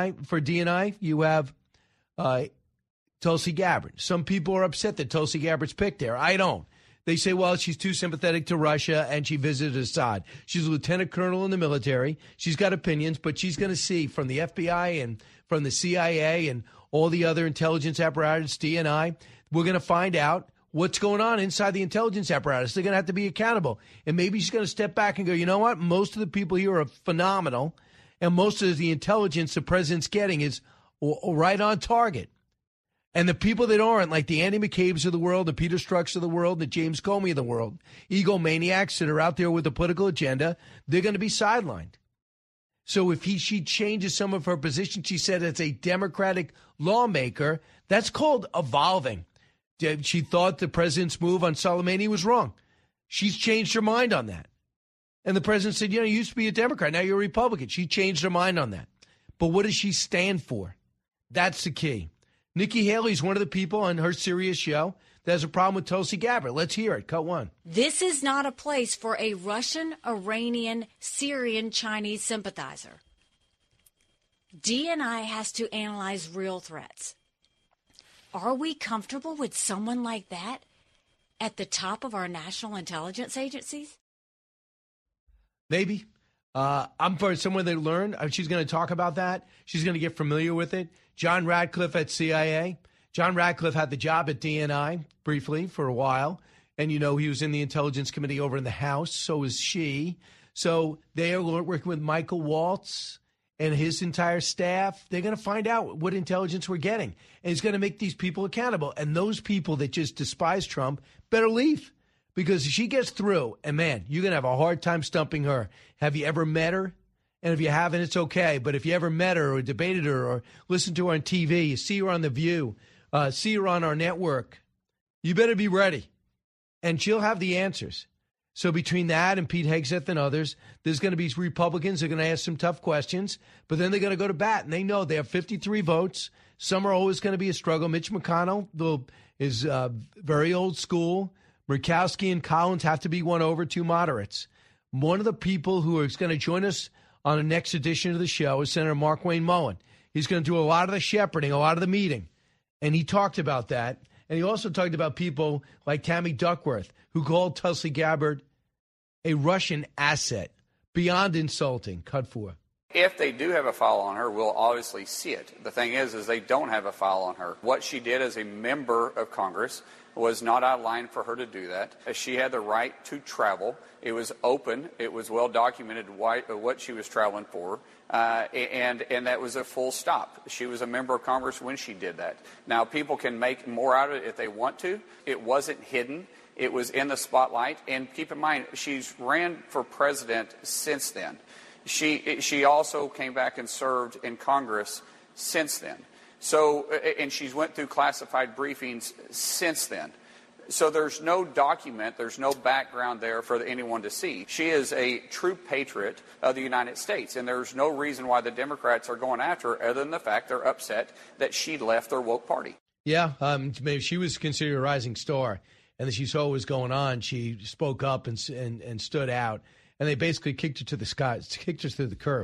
DNI, you have Tulsi Gabbard. Some people are upset that Tulsi Gabbard's picked there. I don't. They say, well, she's too sympathetic to Russia and she visited Assad. She's a lieutenant colonel in the military. She's got opinions, but she's going to see from the FBI and from the CIA and all the other intelligence apparatus, DNI, we're going to find out what's going on inside the intelligence apparatus. They're going to have to be accountable. And maybe she's going to step back and go, you know what? Most of the people here are phenomenal, and most of the intelligence the president's getting is right on target. And the people that aren't, like the Andy McCabe's of the world, the Peter Strzok's of the world, the James Comey of the world, egomaniacs that are out there with a political agenda, they're going to be sidelined. So if she changes some of her position, she said as a Democratic lawmaker, that's called evolving. She thought the president's move on Soleimani was wrong. She's changed her mind on that. And the president said, you used to be a Democrat, now you're a Republican. She changed her mind on that. But what does she stand for? That's the key. Nikki Haley's one of the people on her Sirius show that has a problem with Tulsi Gabbard. Let's hear it. Cut one. This is not a place for a Russian, Iranian, Syrian, Chinese sympathizer. DNI has to analyze real threats. Are we comfortable with someone like that at the top of our national intelligence agencies? Maybe. I'm for someone that learned. She's going to talk about that. She's going to get familiar with it. John Radcliffe at CIA. John Radcliffe had the job at DNI briefly for a while. And, he was in the Intelligence Committee over in the House. So was she. So they are working with Michael Waltz and his entire staff. They're going to find out what intelligence we're getting. And it's going to make these people accountable. And those people that just despise Trump better leave. Because if she gets through, and man, you're going to have a hard time stumping her. Have you ever met her? And if you haven't, it's okay. But if you ever met her or debated her or listened to her on TV, you see her on The View, see her on our network, you better be ready. And she'll have the answers. So between that and Pete Hegseth and others, there's going to be Republicans that are going to ask some tough questions, but then they're going to go to bat. And they know they have 53 votes. Some are always going to be a struggle. Mitch McConnell is very old school. Murkowski and Collins have to be won over, two moderates. One of the people who is going to join us on the next edition of the show is Senator Markwayne Mullin. He's going to do a lot of the shepherding, a lot of the meeting. And he talked about that. And he also talked about people like Tammy Duckworth, who called Tulsi Gabbard a Russian asset, beyond insulting. Cut 4. If they do have a foul on her, we'll obviously see it. The thing is they don't have a foul on her. What she did as a member of Congress was not out of line for her to do that. She had the right to travel. It was open. It was well documented what she was traveling for. And that was a full stop. She was a member of Congress when she did that. Now, people can make more out of it if they want to. It wasn't hidden. It was in the spotlight. And keep in mind, she's ran for president since then. She also came back and served in Congress since then. So, and she's went through classified briefings since then. So there's no document, there's no background there for anyone to see. She is a true patriot of the United States, and there's no reason why the Democrats are going after her other than the fact they're upset that she left their woke party. Yeah, she was considered a rising star, and then she saw what was going on. She spoke up and stood out, and they basically kicked her to the sky, kicked her to the curb.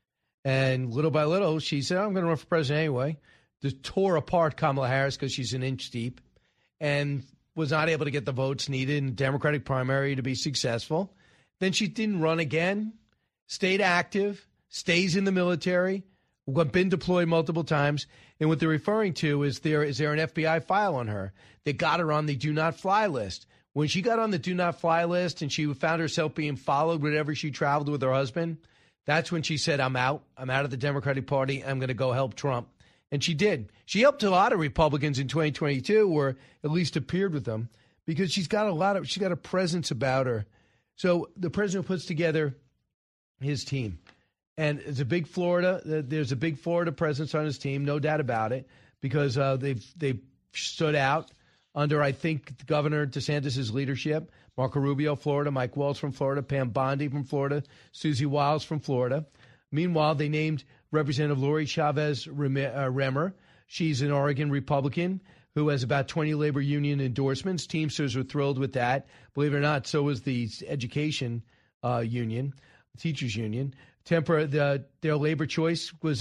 And little by little, she said, I'm going to run for president anyway. Just tore apart Kamala Harris because she's an inch deep and was not able to get the votes needed in the Democratic primary to be successful. Then she didn't run again, stayed active, stays in the military, been deployed multiple times. And what they're referring to is there an FBI file on her that got her on the do not fly list. When she got on the do not fly list and she found herself being followed whenever she traveled with her husband, that's when she said, I'm out. I'm out of the Democratic Party. I'm going to go help Trump. And she did. She helped a lot of Republicans in 2022, or at least appeared with them, because she's got a presence about her. So the president puts together his team, and it's a big Florida. There's a big Florida presence on his team, no doubt about it, because they've stood out under, I think, Governor DeSantis' leadership. Marco Rubio, Florida; Mike Waltz from Florida; Pam Bondi from Florida; Susie Wiles from Florida. Meanwhile, they named Representative Lori Chavez Remmer. She's an Oregon Republican who has about 20 labor union endorsements. Teamsters were thrilled with that. Believe it or not, so was the education union, teachers union. Their labor choice was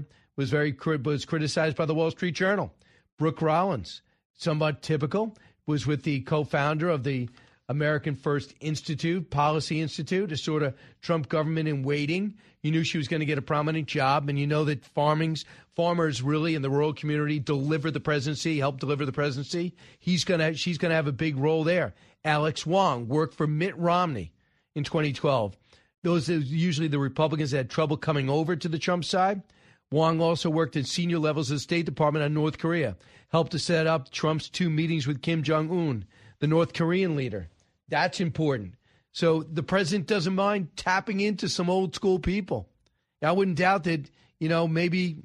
criticized by the Wall Street Journal. Brooke Rollins, somewhat typical, was with the co-founder of the American First Institute, Policy Institute, a sort of Trump government in waiting. You knew she was going to get a prominent job, and you know that farmers really in the rural community deliver the presidency, help deliver the presidency. She's going to have a big role there. Alex Wong worked for Mitt Romney in 2012. Those are usually the Republicans that had trouble coming over to the Trump side. Wong also worked at senior levels of the State Department on North Korea, helped to set up Trump's 2 meetings with Kim Jong-un, the North Korean leader. That's important. So the president doesn't mind tapping into some old school people. I wouldn't doubt that, maybe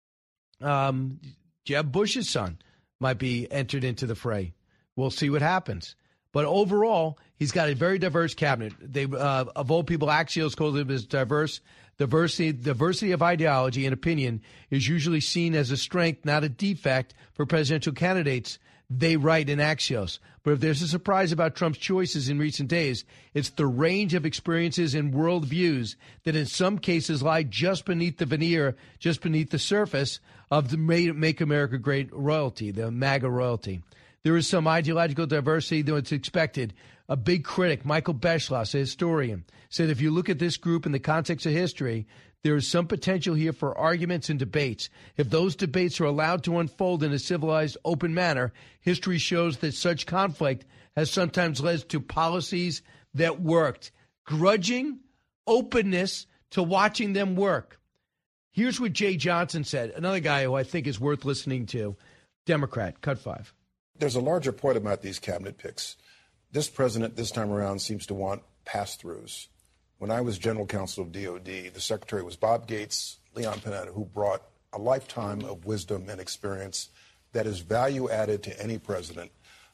Jeb Bush's son might be entered into the fray. We'll see what happens. But overall, he's got a very diverse cabinet. They, of all people, Axios calls it as diverse. Diversity of ideology and opinion is usually seen as a strength, not a defect, for presidential candidates, they write in Axios. But if there's a surprise about Trump's choices in recent days, it's the range of experiences and worldviews that in some cases lie just beneath the veneer, just beneath the surface of the Make America Great royalty, the MAGA royalty. There is some ideological diversity, though it's expected. A big critic, Michael Beschloss, a historian, said if you look at this group in the context of history, there is some potential here for arguments and debates. If those debates are allowed to unfold in a civilized, open manner, history shows that such conflict has sometimes led to policies that worked. Grudging openness to watching them work. Here's what Jay Johnson said, another guy who I think is worth listening to, Democrat, cut 5. There's a larger point about these cabinet picks. This president this time around seems to want pass-throughs. When I was general counsel of DOD, the secretary was Bob Gates, Leon Panetta, who brought a lifetime of wisdom and experience that is value added to any president.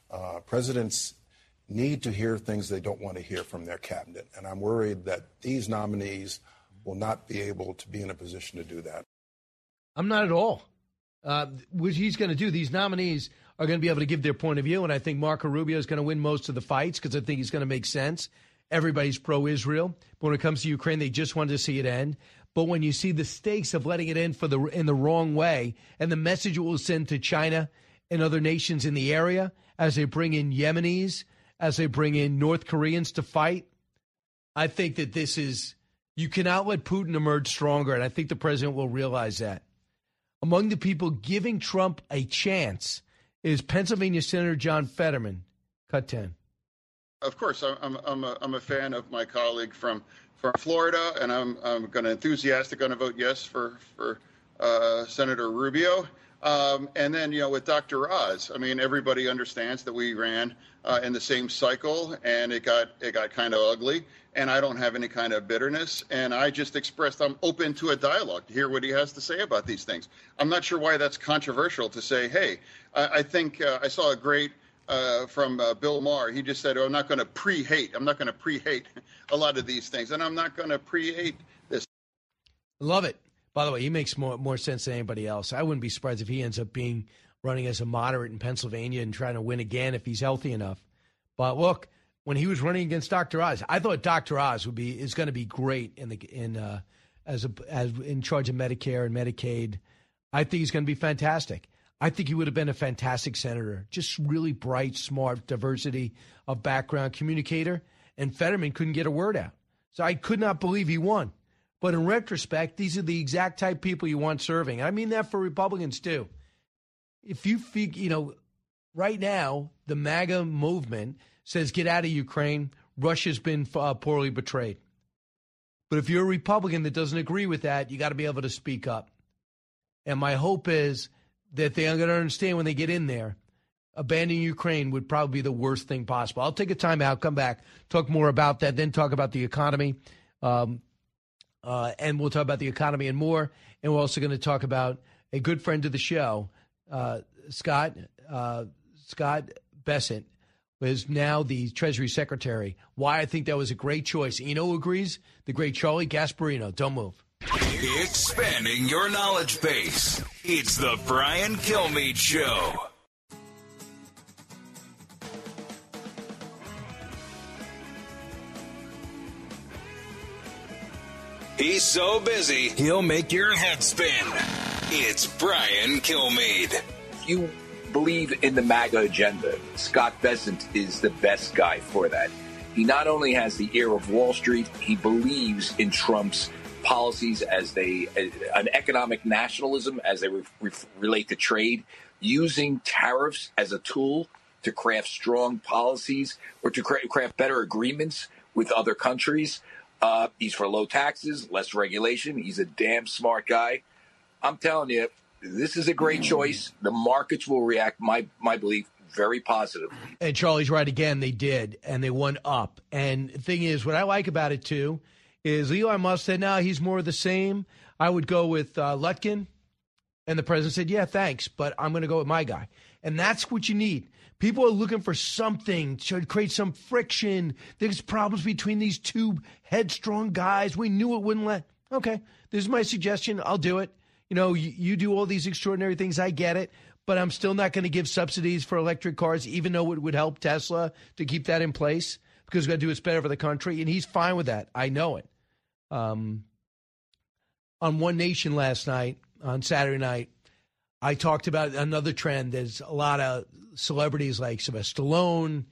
Presidents need to hear things they don't want to hear from their cabinet. And I'm worried that these nominees will not be able to be in a position to do that. I'm not at all. What he's going to do, these nominees are going to be able to give their point of view, and I think Marco Rubio is going to win most of the fights because I think he's going to make sense. Everybody's pro-Israel. But when it comes to Ukraine, they just wanted to see it end. But when you see the stakes of letting it end in the wrong way and the message it will send to China and other nations in the area as they bring in Yemenis, as they bring in North Koreans to fight, I think that this is – you cannot let Putin emerge stronger, and I think the president will realize that. Among the people giving Trump a chance is Pennsylvania Senator John Fetterman. Cut 10. Of course, I'm a fan of my colleague from Florida, and I'm going to enthusiastically going to vote yes for Senator Rubio. And then, with Dr. Oz, I mean, everybody understands that we ran in the same cycle, and it got kind of ugly. And I don't have any kind of bitterness. And I just expressed I'm open to a dialogue to hear what he has to say about these things. I'm not sure why that's controversial to say, hey, I think I saw a great from Bill Maher. He just said, I'm not going to pre-hate. I'm not going to pre-hate a lot of these things. And I'm not going to pre-hate this. Love it. By the way, he makes more sense than anybody else. I wouldn't be surprised if he ends up running as a moderate in Pennsylvania and trying to win again if he's healthy enough. But look, when he was running against Dr. Oz, I thought Dr. Oz is going to be great as in charge of Medicare and Medicaid. I think he's going to be fantastic. I think he would have been a fantastic senator. Just really bright, smart, diversity of background communicator. And Fetterman couldn't get a word out. So I could not believe he won. But in retrospect, these are the exact type of people you want serving. And I mean that for Republicans, too. If you think, right now, the MAGA movement says get out of Ukraine. Russia's been poorly betrayed. But if you're a Republican that doesn't agree with that, you got to be able to speak up. And my hope is that they're going to understand when they get in there, abandoning Ukraine would probably be the worst thing possible. I'll take a time out, come back, talk more about that, then talk about the economy. And we'll talk about the economy and more. And we're also going to talk about a good friend of the show, Scott Bessent, who is now the Treasury Secretary. Why I think that was a great choice. You know who agrees? The great Charlie Gasparino. Don't move. Expanding your knowledge base. It's the Brian Kilmeade Show. He's so busy, he'll make your head spin. It's Brian Kilmeade. You believe in the MAGA agenda. Scott Bessent is the best guy for that. He not only has the ear of Wall Street, he believes in Trump's policies as an economic nationalism as they relate to trade, using tariffs as a tool to craft strong policies or to craft better agreements with other countries. He's for low taxes, less regulation. He's a damn smart guy. I'm telling you, this is a great choice. The markets will react, my belief, very positively. And Charlie's right again. They did, and they went up. And the thing is, what I like about it, too, is Elon Musk said, no, he's more of the same. I would go with Lutkin. And the president said, yeah, thanks, but I'm going to go with my guy. And that's what you need. People are looking for something to create some friction. There's problems between these two headstrong guys. We knew it wouldn't let. Okay, this is my suggestion. I'll do it. You know, you do all these extraordinary things. I get it. But I'm still not going to give subsidies for electric cars, even though it would help Tesla to keep that in place, because we've got to do what's better for the country. And he's fine with that. I know it. On One Nation last night, on Saturday night, I talked about another trend. There's a lot of celebrities like Sylvester Stallone.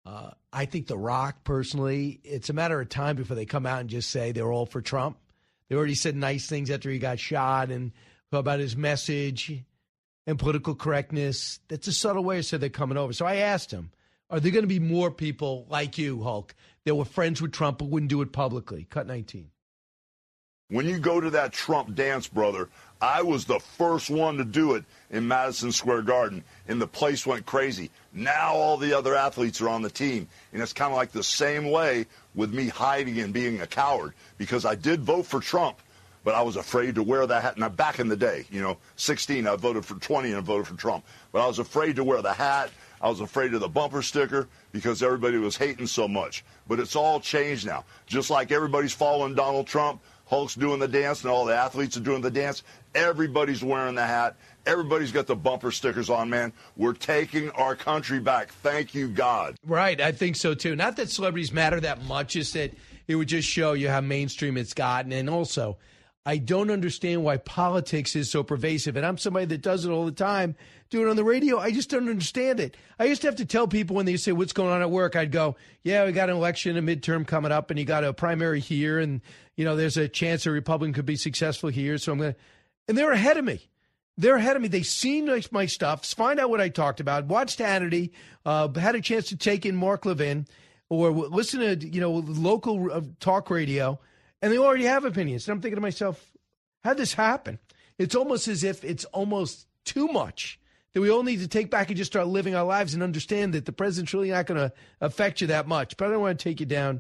I think The Rock, personally, it's a matter of time before they come out and just say they're all for Trump. They already said nice things after he got shot and about his message and political correctness. That's a subtle way to say they're coming over. So I asked him, are there going to be more people like you, Hulk, that were friends with Trump but wouldn't do it publicly? Cut 19. When you go to that Trump dance, brother, I was the first one to do it in Madison Square Garden, and the place went crazy. Now all the other athletes are on the team, and it's kind of like the same way with me hiding and being a coward, because I did vote for Trump, but I was afraid to wear that hat. Now, back in the day, 16, I voted for 20 and I voted for Trump, but I was afraid to wear the hat. I was afraid of the bumper sticker because everybody was hating so much. But it's all changed now. Just like everybody's following Donald Trump, Hulk's doing the dance, and all the athletes are doing the dance. Everybody's wearing the hat. Everybody's got the bumper stickers on, man. We're taking our country back. Thank you, God. Right. I think so, too. Not that celebrities matter that much. It's that it would just show you how mainstream it's gotten. And also, I don't understand why politics is so pervasive. And I'm somebody that does it all the time, do it on the radio. I just don't understand it. I used to have to tell people when they say, what's going on at work? I'd go, yeah, we got an election, a midterm coming up, and you got a primary here. And, there's a chance a Republican could be successful here. So I'm going to, and they're ahead of me. They seen my stuff, find out what I talked about, watched Hannity, had a chance to take in Mark Levin or listen to, local talk radio. And they already have opinions. And I'm thinking to myself, how'd this happen? It's almost as if it's almost too much that we all need to take back and just start living our lives and understand that the president's really not going to affect you that much. But I don't want to take you down,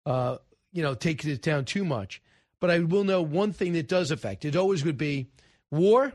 take it down too much. But I will know one thing that does affect. It always would be war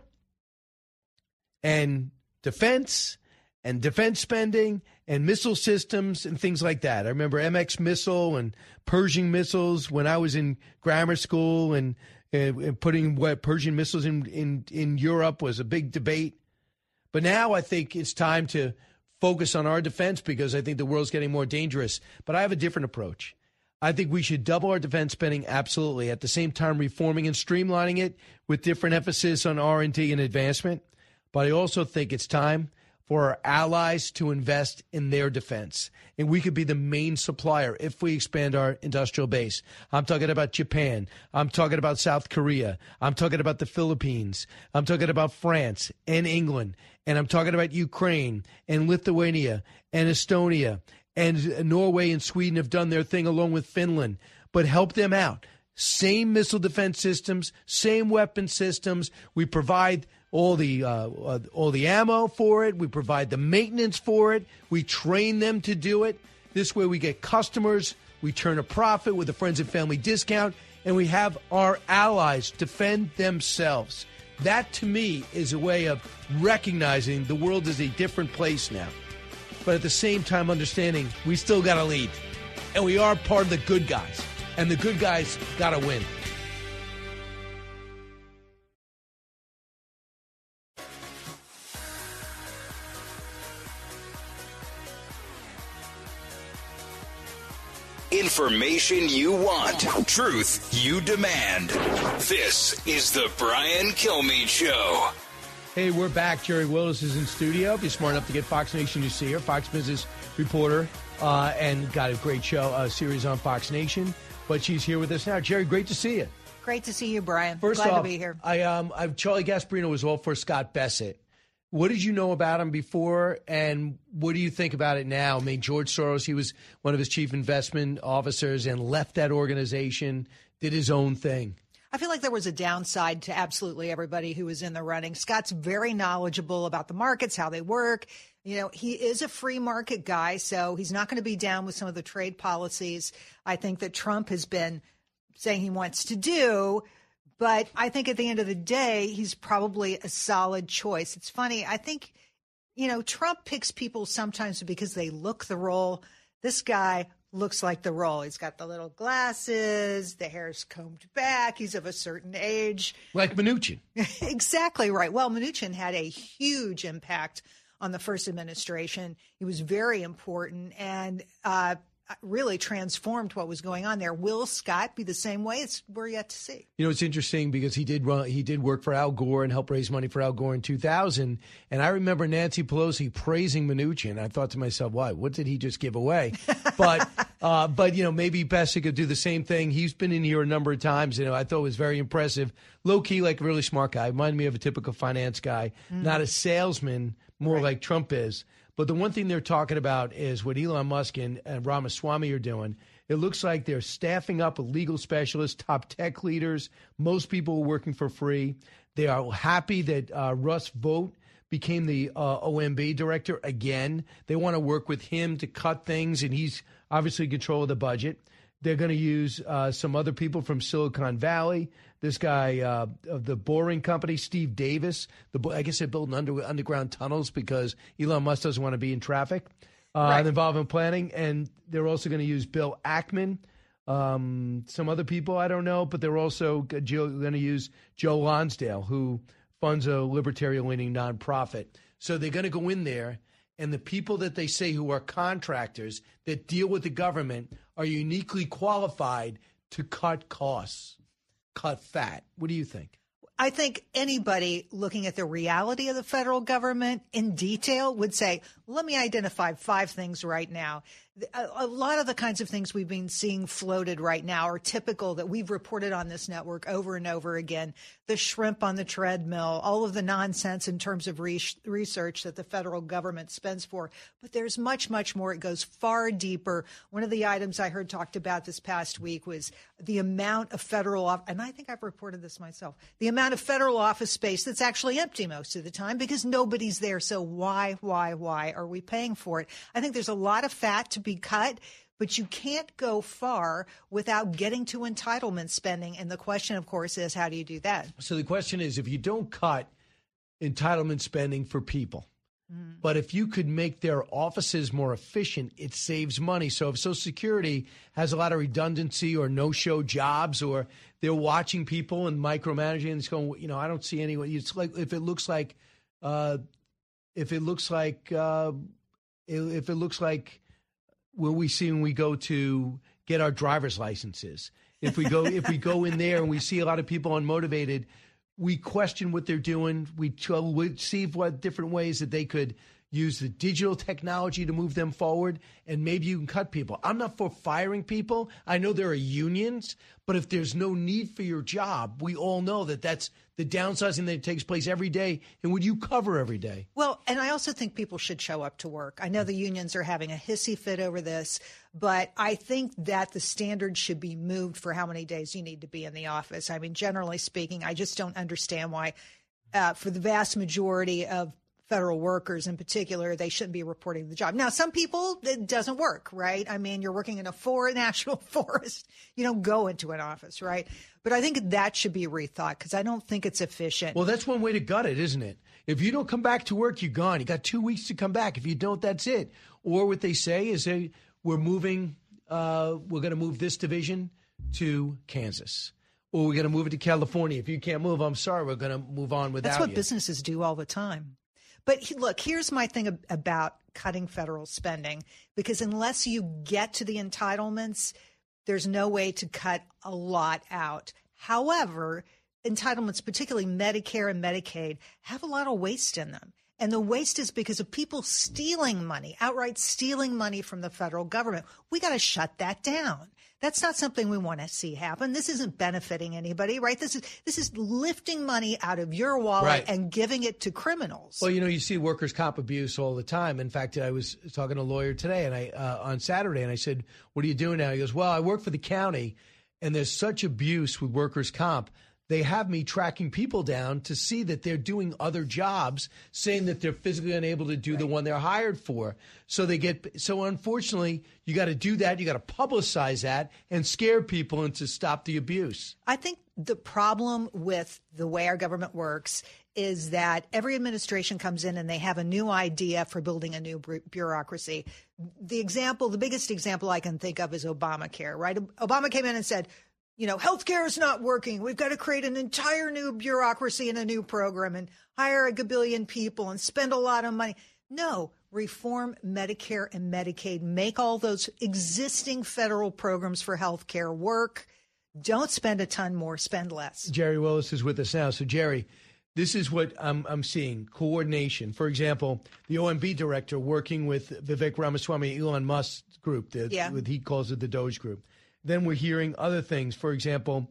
and defense spending and missile systems and things like that. I remember MX missile and Pershing missiles when I was in grammar school, and putting Pershing missiles in Europe was a big debate. But now I think it's time to focus on our defense because I think the world's getting more dangerous. But I have a different approach. I think we should double our defense spending, absolutely, at the same time reforming and streamlining it with different emphasis on R&D and advancement. But I also think it's time for our allies to invest in their defense. And we could be the main supplier if we expand our industrial base. I'm talking about Japan. I'm talking about South Korea. I'm talking about the Philippines. I'm talking about France and England. And I'm talking about Ukraine and Lithuania and Estonia. And Norway and Sweden have done their thing along with Finland. But help them out. Same missile defense systems, same weapon systems. We provide all the ammo for it. We provide the maintenance for it. We train them to do it. This way we get customers. We turn a profit with a friends and family discount. And we have our allies defend themselves. That, to me, is a way of recognizing the world is a different place now. But at the same time, understanding we still got to lead. And we are part of the good guys. And the good guys got to win. Information you want. Truth you demand. This is the Brian Kilmeade Show. Hey, we're back. Jerry Willis is in studio. If you're smart enough to get Fox Nation, you see her. Fox Business reporter, and got a great show, series on Fox Nation. But she's here with us now. Jerry, great to see you. Great to see you, Brian. First Glad off, to be here. Charlie Gasparino was all for Scott Bessent. What did you know about him before, and what do you think about it now? I mean, George Soros, he was one of his chief investment officers and left that organization, did his own thing. I feel like there was a downside to absolutely everybody who was in the running. Scott's very knowledgeable about the markets, how they work. You know, he is a free market guy, so he's not going to be down with some of the trade policies I think that Trump has been saying he wants to do. But I think at the end of the day, he's probably a solid choice. It's funny. I think, you know, Trump picks people sometimes because they look the role. This guy looks like the role. He's got the little glasses, the hair's combed back, he's of a certain age. Like Mnuchin. Exactly right. Well, Mnuchin had a huge impact on the first administration. He was very important and really transformed what was going on there. Will Scott be the same way? We're yet to see. You know, it's interesting because he did work for Al Gore and help raise money for Al Gore in 2000. And I remember Nancy Pelosi praising Mnuchin. I thought to myself, why? What did he just give away? But you know, maybe Bessent could do the same thing. He's been in here a number of times. You know, I thought it was very impressive. Low key, like a really smart guy. Reminded me of a typical finance guy, not a salesman, more like Trump is. But the one thing they're talking about is what Elon Musk and Ramaswamy are doing. It looks like they're staffing up with legal specialists, top tech leaders. Most people are working for free. They are happy that Russ Vought became the OMB director again. They want to work with him to cut things, and he's obviously in control of the budget. They're going to use some other people from Silicon Valley. This guy of the Boring Company, Steve Davis. I guess they're building underground tunnels because Elon Musk doesn't want to be in traffic. Involved in planning. And they're also going to use Bill Ackman, some other people, I don't know. But they're also going to use Joe Lonsdale, who funds a libertarian-leaning nonprofit. So they're going to go in there, and the people that they say who are contractors that deal with the government are uniquely qualified to cut costs, cut fat. What do you think? I think anybody looking at the reality of the federal government in detail would say, let me identify 5 things right now. A lot of the kinds of things we've been seeing floated right now are typical that we've reported on this network over and over again. The shrimp on the treadmill, all of the nonsense in terms of research that the federal government spends for. But there's much, much more. It goes far deeper. One of the items I heard talked about this past week was the amount of federal, and I think I've reported this myself, the amount of federal office space that's actually empty most of the time because nobody's there. So why are we paying for it? I think there's a lot of fat to be cut, but you can't go far without getting to entitlement spending. And the question, of course, is how do you do that? So the question is, if you don't cut entitlement spending for people, but if you could make their offices more efficient, it saves money. So if Social Security has a lot of redundancy or no-show jobs, or they're watching people and micromanaging, and it's going, you know, I don't see anyone. It's like if it looks like what we see when we go to get our driver's licenses. If we go in there and we see a lot of people unmotivated, we question what they're doing. We see what different ways that they could use the digital technology to move them forward, and maybe you can cut people. I'm not for firing people. I know there are unions, but if there's no need for your job, we all know that that's the downsizing that takes place every day, and would you cover every day? Well, and I also think people should show up to work. I know the unions are having a hissy fit over this, but I think that the standard should be moved for how many days you need to be in the office. I mean, generally speaking, I just don't understand why for the vast majority of federal workers in particular, they shouldn't be reporting the job. Now, some people, it doesn't work, right? I mean, you're working in a national forest. You don't go into an office, right? But I think that should be rethought because I don't think it's efficient. Well, that's one way to gut it, isn't it? If you don't come back to work, you're gone. You got 2 weeks to come back. If you don't, that's it. Or what they say is we're going to move this division to Kansas. Or we're going to move it to California. If you can't move, I'm sorry, we're going to move on without you. That's what businesses do all the time. But look, here's my thing about cutting federal spending, because unless you get to the entitlements, there's no way to cut a lot out. However, entitlements, particularly Medicare and Medicaid, have a lot of waste in them. And the waste is because of people stealing money, outright stealing money from the federal government. We got to shut that down. That's not something we want to see happen. This isn't benefiting anybody, right? This is lifting money out of your wallet and giving it to criminals. Well, you see workers' comp abuse all the time. In fact, I was talking to a lawyer today and on Saturday, and I said, "What are you doing now?" He goes, "Well, I work for the county, and there's such abuse with workers' comp. They have me tracking people down to see that they're doing other jobs, saying that they're physically unable to do the one they're hired for. So unfortunately, you got to do that. You got to publicize that and scare people into stop the abuse." I think the problem with the way our government works is that every administration comes in and they have a new idea for building a new bureaucracy. The biggest example I can think of is Obamacare, right? Obama came in and said, healthcare is not working. We've got to create an entire new bureaucracy and a new program and hire a gabillion people and spend a lot of money. No, reform Medicare and Medicaid. Make all those existing federal programs for healthcare work. Don't spend a ton more, spend less. Jerry Willis is with us now. So, Jerry, this is what I'm seeing, coordination. For example, the OMB director working with Vivek Ramaswamy, Elon Musk's group, he calls it the Doge group. Then we're hearing other things. For example,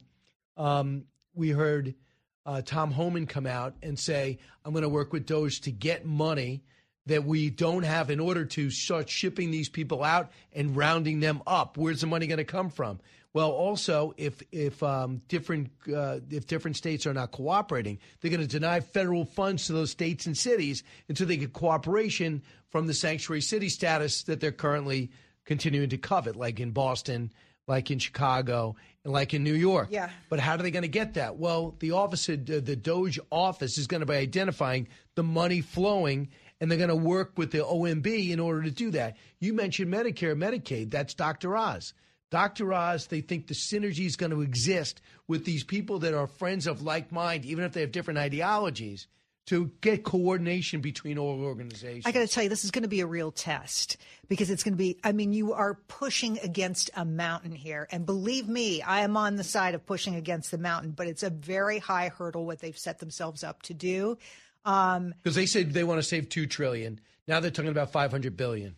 we heard Tom Homan come out and say, I'm going to work with Doge to get money that we don't have in order to start shipping these people out and rounding them up. Where's the money going to come from? Well, also, if different states are not cooperating, they're going to deny federal funds to those states and cities until they get cooperation from the sanctuary city status that they're currently continuing to covet, like in Boston, like in Chicago, and like in New York. Yeah. But how are they going to get that? Well, the Doge office is going to be identifying the money flowing, and they're going to work with the OMB in order to do that. You mentioned Medicare, Medicaid. That's Dr. Oz. Dr. Oz, they think the synergy is going to exist with these people that are friends of like mind, even if they have different ideologies, to get coordination between all organizations. I got to tell you, this is going to be a real test because it's going to be, you are pushing against a mountain here. And believe me, I am on the side of pushing against the mountain, but it's a very high hurdle what they've set themselves up to do. Because they said they want to save $2 trillion. Now they're talking about $500 billion.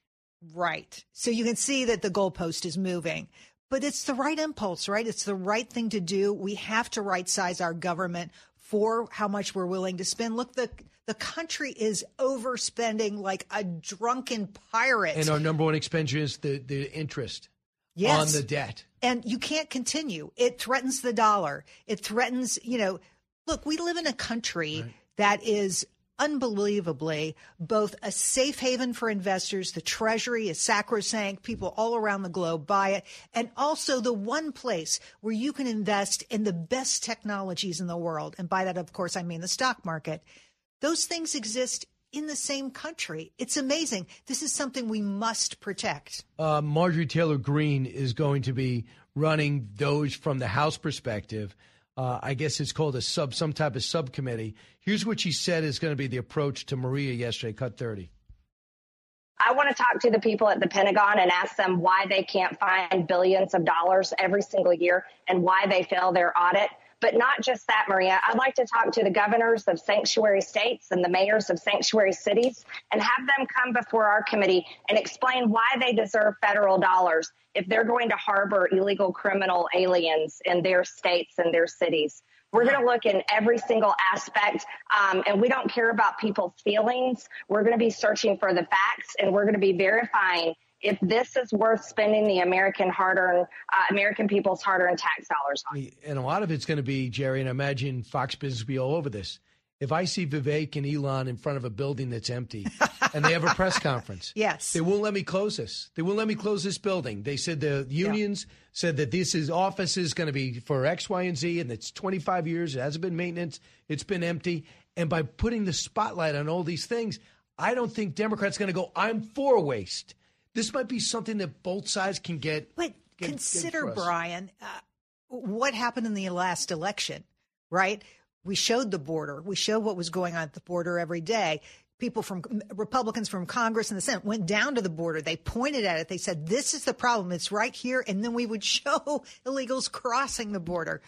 Right. So you can see that the goalpost is moving. But it's the right impulse, right? It's the right thing to do. We have to right-size our government for how much we're willing to spend. Look, the country is overspending like a drunken pirate. And our number one expenditure is the interest on the debt. And you can't continue. It threatens the dollar. It threatens, look, we live in a country that is unbelievably both a safe haven for investors. The Treasury is sacrosanct. People all around the globe buy it. And also the one place where you can invest in the best technologies in the world. And by that, of course, I mean the stock market. Those things exist in the same country. It's amazing. This is something we must protect. Marjorie Taylor Greene is going to be running Doge from the House perspective. I guess it's called some type of subcommittee. Here's what she said is going to be the approach to Maria yesterday, cut 30. I want to talk to the people at the Pentagon and ask them why they can't find billions of dollars every single year and why they fail their audit. But not just that, Maria. I'd like to talk to the governors of sanctuary states and the mayors of sanctuary cities and have them come before our committee and explain why they deserve federal dollars if they're going to harbor illegal criminal aliens in their states and their cities. We're going to look in every single aspect, and we don't care about people's feelings. We're going to be searching for the facts, and we're going to be verifying if this is worth spending the American people's hard-earned tax dollars on. And a lot of it's going to be, Jerry, and I imagine Fox Business will be all over this. If I see Vivek and Elon in front of a building that's empty and they have a press conference, they won't let me close this. They won't let me close this building. They said the unions said that office is going to be for X, Y, and Z, and it's 25 years. It hasn't been maintenance. It's been empty. And by putting the spotlight on all these things, I don't think Democrats are going to go, I'm for waste. This might be something that both sides can get. But consider, Brian, what happened in the last election, right? We showed the border. We showed what was going on at the border every day. Republicans from Congress and the Senate went down to the border. They pointed at it. They said, this is the problem. It's right here. And then we would show illegals crossing the border.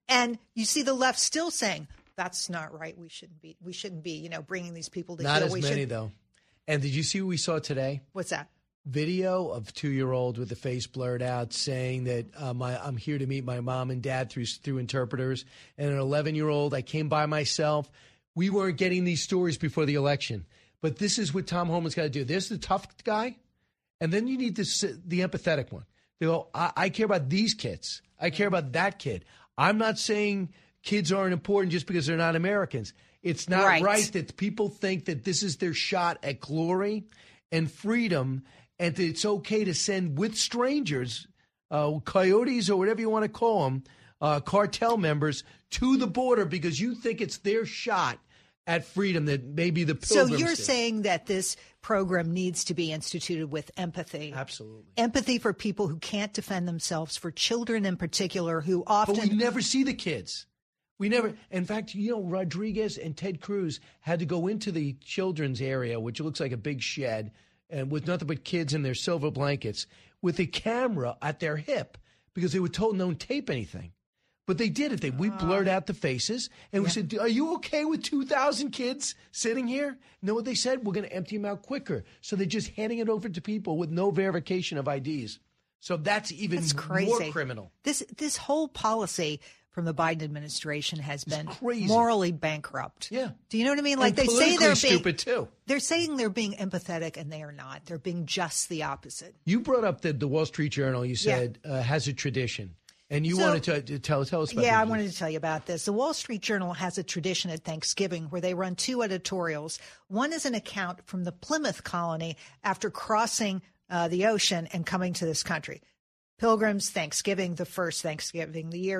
And you see the left still saying, that's not right. We shouldn't be, bringing these people to Not heel. as many, though. And did you see what we saw today? What's that? Video of 2-year-old with the face blurred out saying that I'm here to meet my mom and dad through interpreters. And an 11-year-old, I came by myself. We weren't getting these stories before the election. But this is what Tom Homan's got to do. There's the tough guy, and then you need the empathetic one. They go, I care about these kids. I care about that kid. I'm not saying kids aren't important just because they're not Americans. It's not right that people think that this is their shot at glory and freedom, and that it's okay to send with strangers, coyotes or whatever you want to call them, cartel members to the border because you think it's their shot at freedom that maybe the Pilgrims So you're did. saying that this program needs to be instituted with empathy. Absolutely. Empathy for people who can't defend themselves, for children in particular who often... But we never see the kids. We never... In fact, Rodriguez and Ted Cruz had to go into the children's area, which looks like a big shed, and with nothing but kids in their silver blankets, with a camera at their hip because they were told don't tape anything. But they did it. We blurred out the faces, and we said, are you okay with 2,000 kids sitting here? You know what they said? We're going to empty them out quicker. So they're just handing it over to people with no verification of IDs. So that's even more criminal. This whole policy from the Biden administration has been morally bankrupt. Yeah. Do you know what I mean? Like and they say they're being stupid too. They're saying they're being empathetic, and they are not. They're being just the opposite. You brought up the Wall Street Journal. You said has a tradition. And you wanted to tell us about I wanted to tell you about this. The Wall Street Journal has a tradition at Thanksgiving where they run 2 editorials. One is an account from the Plymouth colony after crossing the ocean and coming to this country. Pilgrims, Thanksgiving, the first Thanksgiving, the year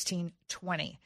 1620.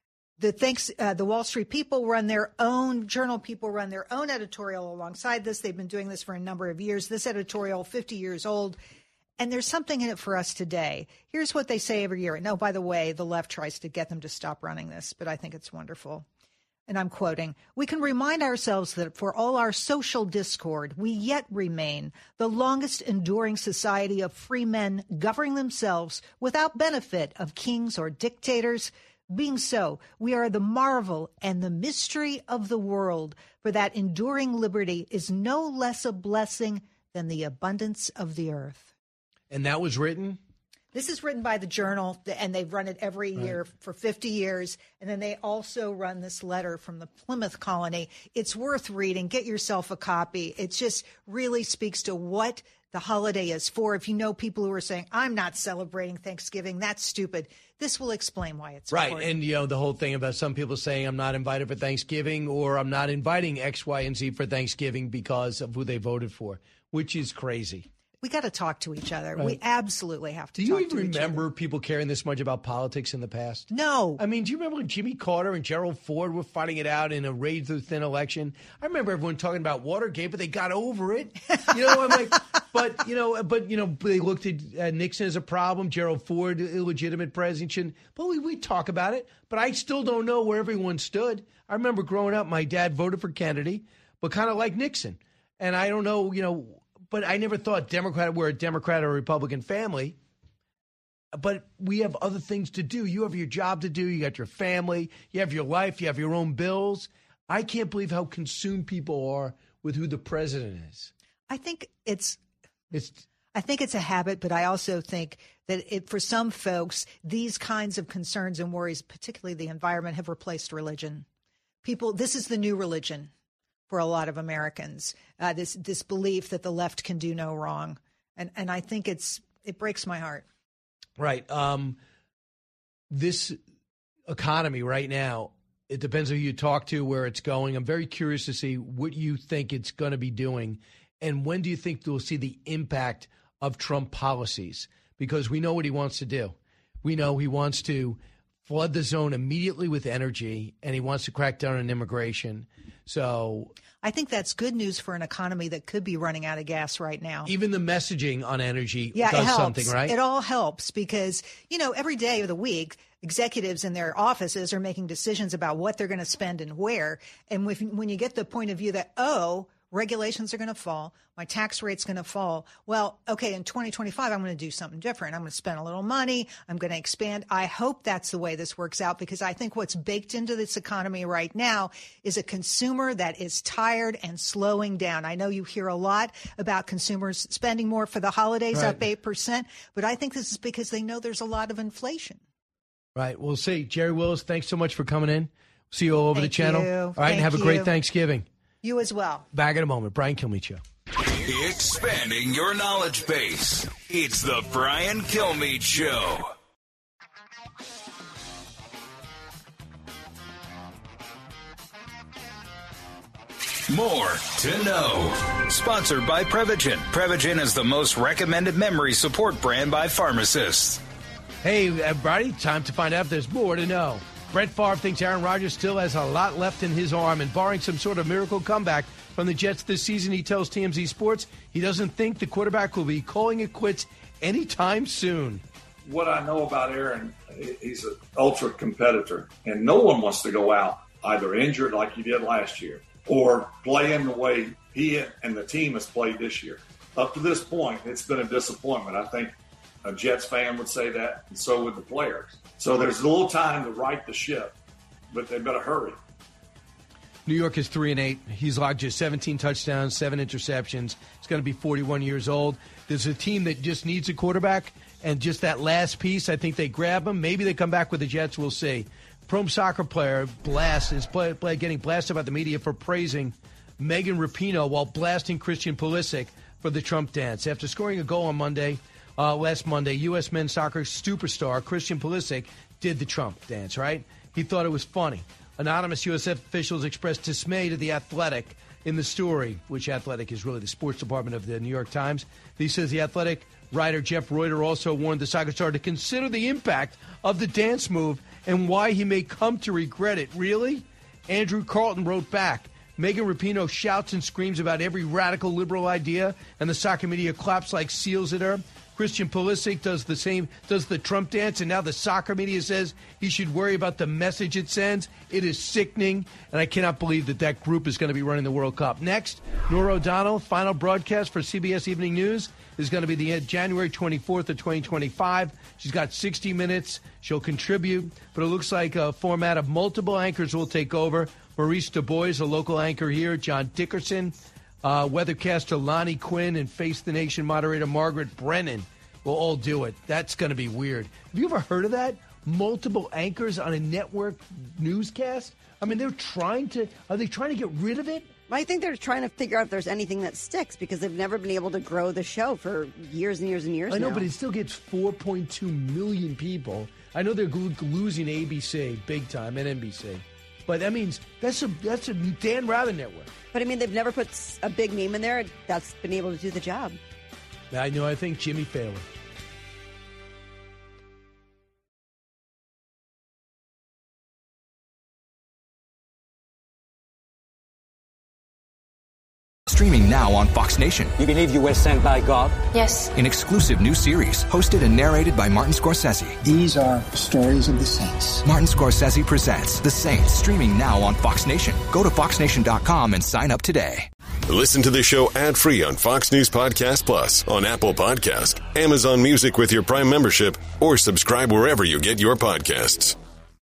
The Wall Street people run their own, Journal people run their own editorial alongside this. They've been doing this for a number of years. This editorial, 50 years old. And there's something in it for us today. Here's what they say every year. And oh, by the way, the left tries to get them to stop running this, but I think it's wonderful. And I'm quoting, "We can remind ourselves that for all our social discord, we yet remain the longest enduring society of free men governing themselves without benefit of kings or dictators. Being so, we are the marvel and the mystery of the world, for that enduring liberty is no less a blessing than the abundance of the earth." And that was written? This is written by the Journal, and they've run it every year for 50 years. And then they also run this letter from the Plymouth colony. It's worth reading. Get yourself a copy. It just really speaks to what the holiday is for. If you know people who are saying, I'm not celebrating Thanksgiving, that's stupid, this will explain why it's important. And, the whole thing about some people saying I'm not invited for Thanksgiving or I'm not inviting X, Y, and Z for Thanksgiving because of who they voted for, which is crazy. We got to talk to each other. Right. We absolutely have to talk to each other. Do you even remember people caring this much about politics in the past? No. I mean, do you remember when Jimmy Carter and Gerald Ford were fighting it out in a razor-thin election? I remember everyone talking about Watergate, but they got over it. I'm like, but they looked at Nixon as a problem, Gerald Ford, illegitimate president. But we talk about it, but I still don't know where everyone stood. I remember growing up, my dad voted for Kennedy, but kind of like Nixon. And I don't know, but I never thought we're a Democrat or a Republican family. But we have other things to do. You have your job to do. You got your family. You have your life. You have your own bills. I can't believe how consumed people are with who the president is. I think it's a habit, but I also think that for some folks, these kinds of concerns and worries, particularly the environment, have replaced religion. This is the new religion for a lot of Americans, this belief that the left can do no wrong. And I think it breaks my heart. Right. This economy right now, it depends on who you talk to, where it's going. I'm very curious to see what you think it's going to be doing. And when do you think we'll see the impact of Trump policies? Because we know what he wants to do. We know he wants to flood the zone immediately with energy, and he wants to crack down on immigration. So I think that's good news for an economy that could be running out of gas right now. Even the messaging on energy does something, right? It all helps because, every day of the week, executives in their offices are making decisions about what they're going to spend and where. And when you get the point of view that, regulations are going to fall, my tax rate's going to fall. Well, okay, in 2025, I'm going to do something different. I'm going to spend a little money. I'm going to expand. I hope that's the way this works out, because I think what's baked into this economy right now is a consumer that is tired and slowing down. I know you hear a lot about consumers spending more for the holidays, up 8%, but I think this is because they know there's a lot of inflation. Right. We'll see. Jerry Willis, thanks so much for coming in. See you all over the channel. You. All right, and have a great Thanksgiving. You as well. Back in a moment. Brian Kilmeade Show. Expanding your knowledge base. It's the Brian Kilmeade Show. More to know. Sponsored by Prevagen. Prevagen is the most recommended memory support brand by pharmacists. Hey, everybody, time to find out if there's more to know. Brett Favre thinks Aaron Rodgers still has a lot left in his arm, and barring some sort of miracle comeback from the Jets this season, he tells TMZ Sports he doesn't think the quarterback will be calling it quits anytime soon. What I know about Aaron, he's an ultra competitor, and no one wants to go out either injured like he did last year or playing the way he and the team has played this year. Up to this point, it's been a disappointment. I think a Jets fan would say that, and so would the players. So there's a little time to right the ship, but they better hurry. New York is 3-8. He's logged just 17 touchdowns, 7 interceptions. He's going to be 41 years old. There's a team that just needs a quarterback, and just that last piece, I think they grab him. Maybe they come back with the Jets. We'll see. Pro soccer player is getting blasted by the media for praising Megan Rapinoe while blasting Christian Pulisic for the Trump dance. After scoring a goal on last Monday, U.S. men's soccer superstar Christian Pulisic did the Trump dance, right? He thought it was funny. Anonymous USF officials expressed dismay to The Athletic in the story, which Athletic is really the sports department of the New York Times. He says the Athletic writer Jeff Reuter also warned the soccer star to consider the impact of the dance move and why he may come to regret it. Really? Andrew Carlton wrote back, Megan Rapinoe shouts and screams about every radical liberal idea, and the soccer media claps like seals at her. Christian Pulisic does the same, does the Trump dance, and now the soccer media says he should worry about the message it sends. It is sickening, and I cannot believe that group is going to be running the World Cup. Next, Norah O'Donnell, final broadcast for CBS Evening News is going to be the January 24th of 2025. She's got 60 minutes. She'll contribute, but it looks like a format of multiple anchors will take over. Maurice DuBois, a local anchor here, John Dickerson, weathercaster Lonnie Quinn, and Face the Nation moderator Margaret Brennan will all do it. That's going to be weird. Have you ever heard of that? Multiple anchors on a network newscast? I mean, are they trying to get rid of it? I think they're trying to figure out if there's anything that sticks because they've never been able to grow the show for years and years and years. I know, but it still gets 4.2 million people. I know they're losing ABC big time and NBC, but that means that's a Dan Rather network. But I mean, they've never put a big name in there that's been able to do the job. I know. I think Jimmy Fallon. Streaming now on Fox Nation. You believe you were sent by God? Yes. An exclusive new series hosted and narrated by Martin Scorsese. These are stories of the saints. Martin Scorsese presents The Saints, streaming now on Fox Nation. Go to foxnation.com and sign up today. Listen to the show ad-free on Fox News Podcast Plus, on Apple Podcast, Amazon Music with your Prime membership, or subscribe wherever you get your podcasts.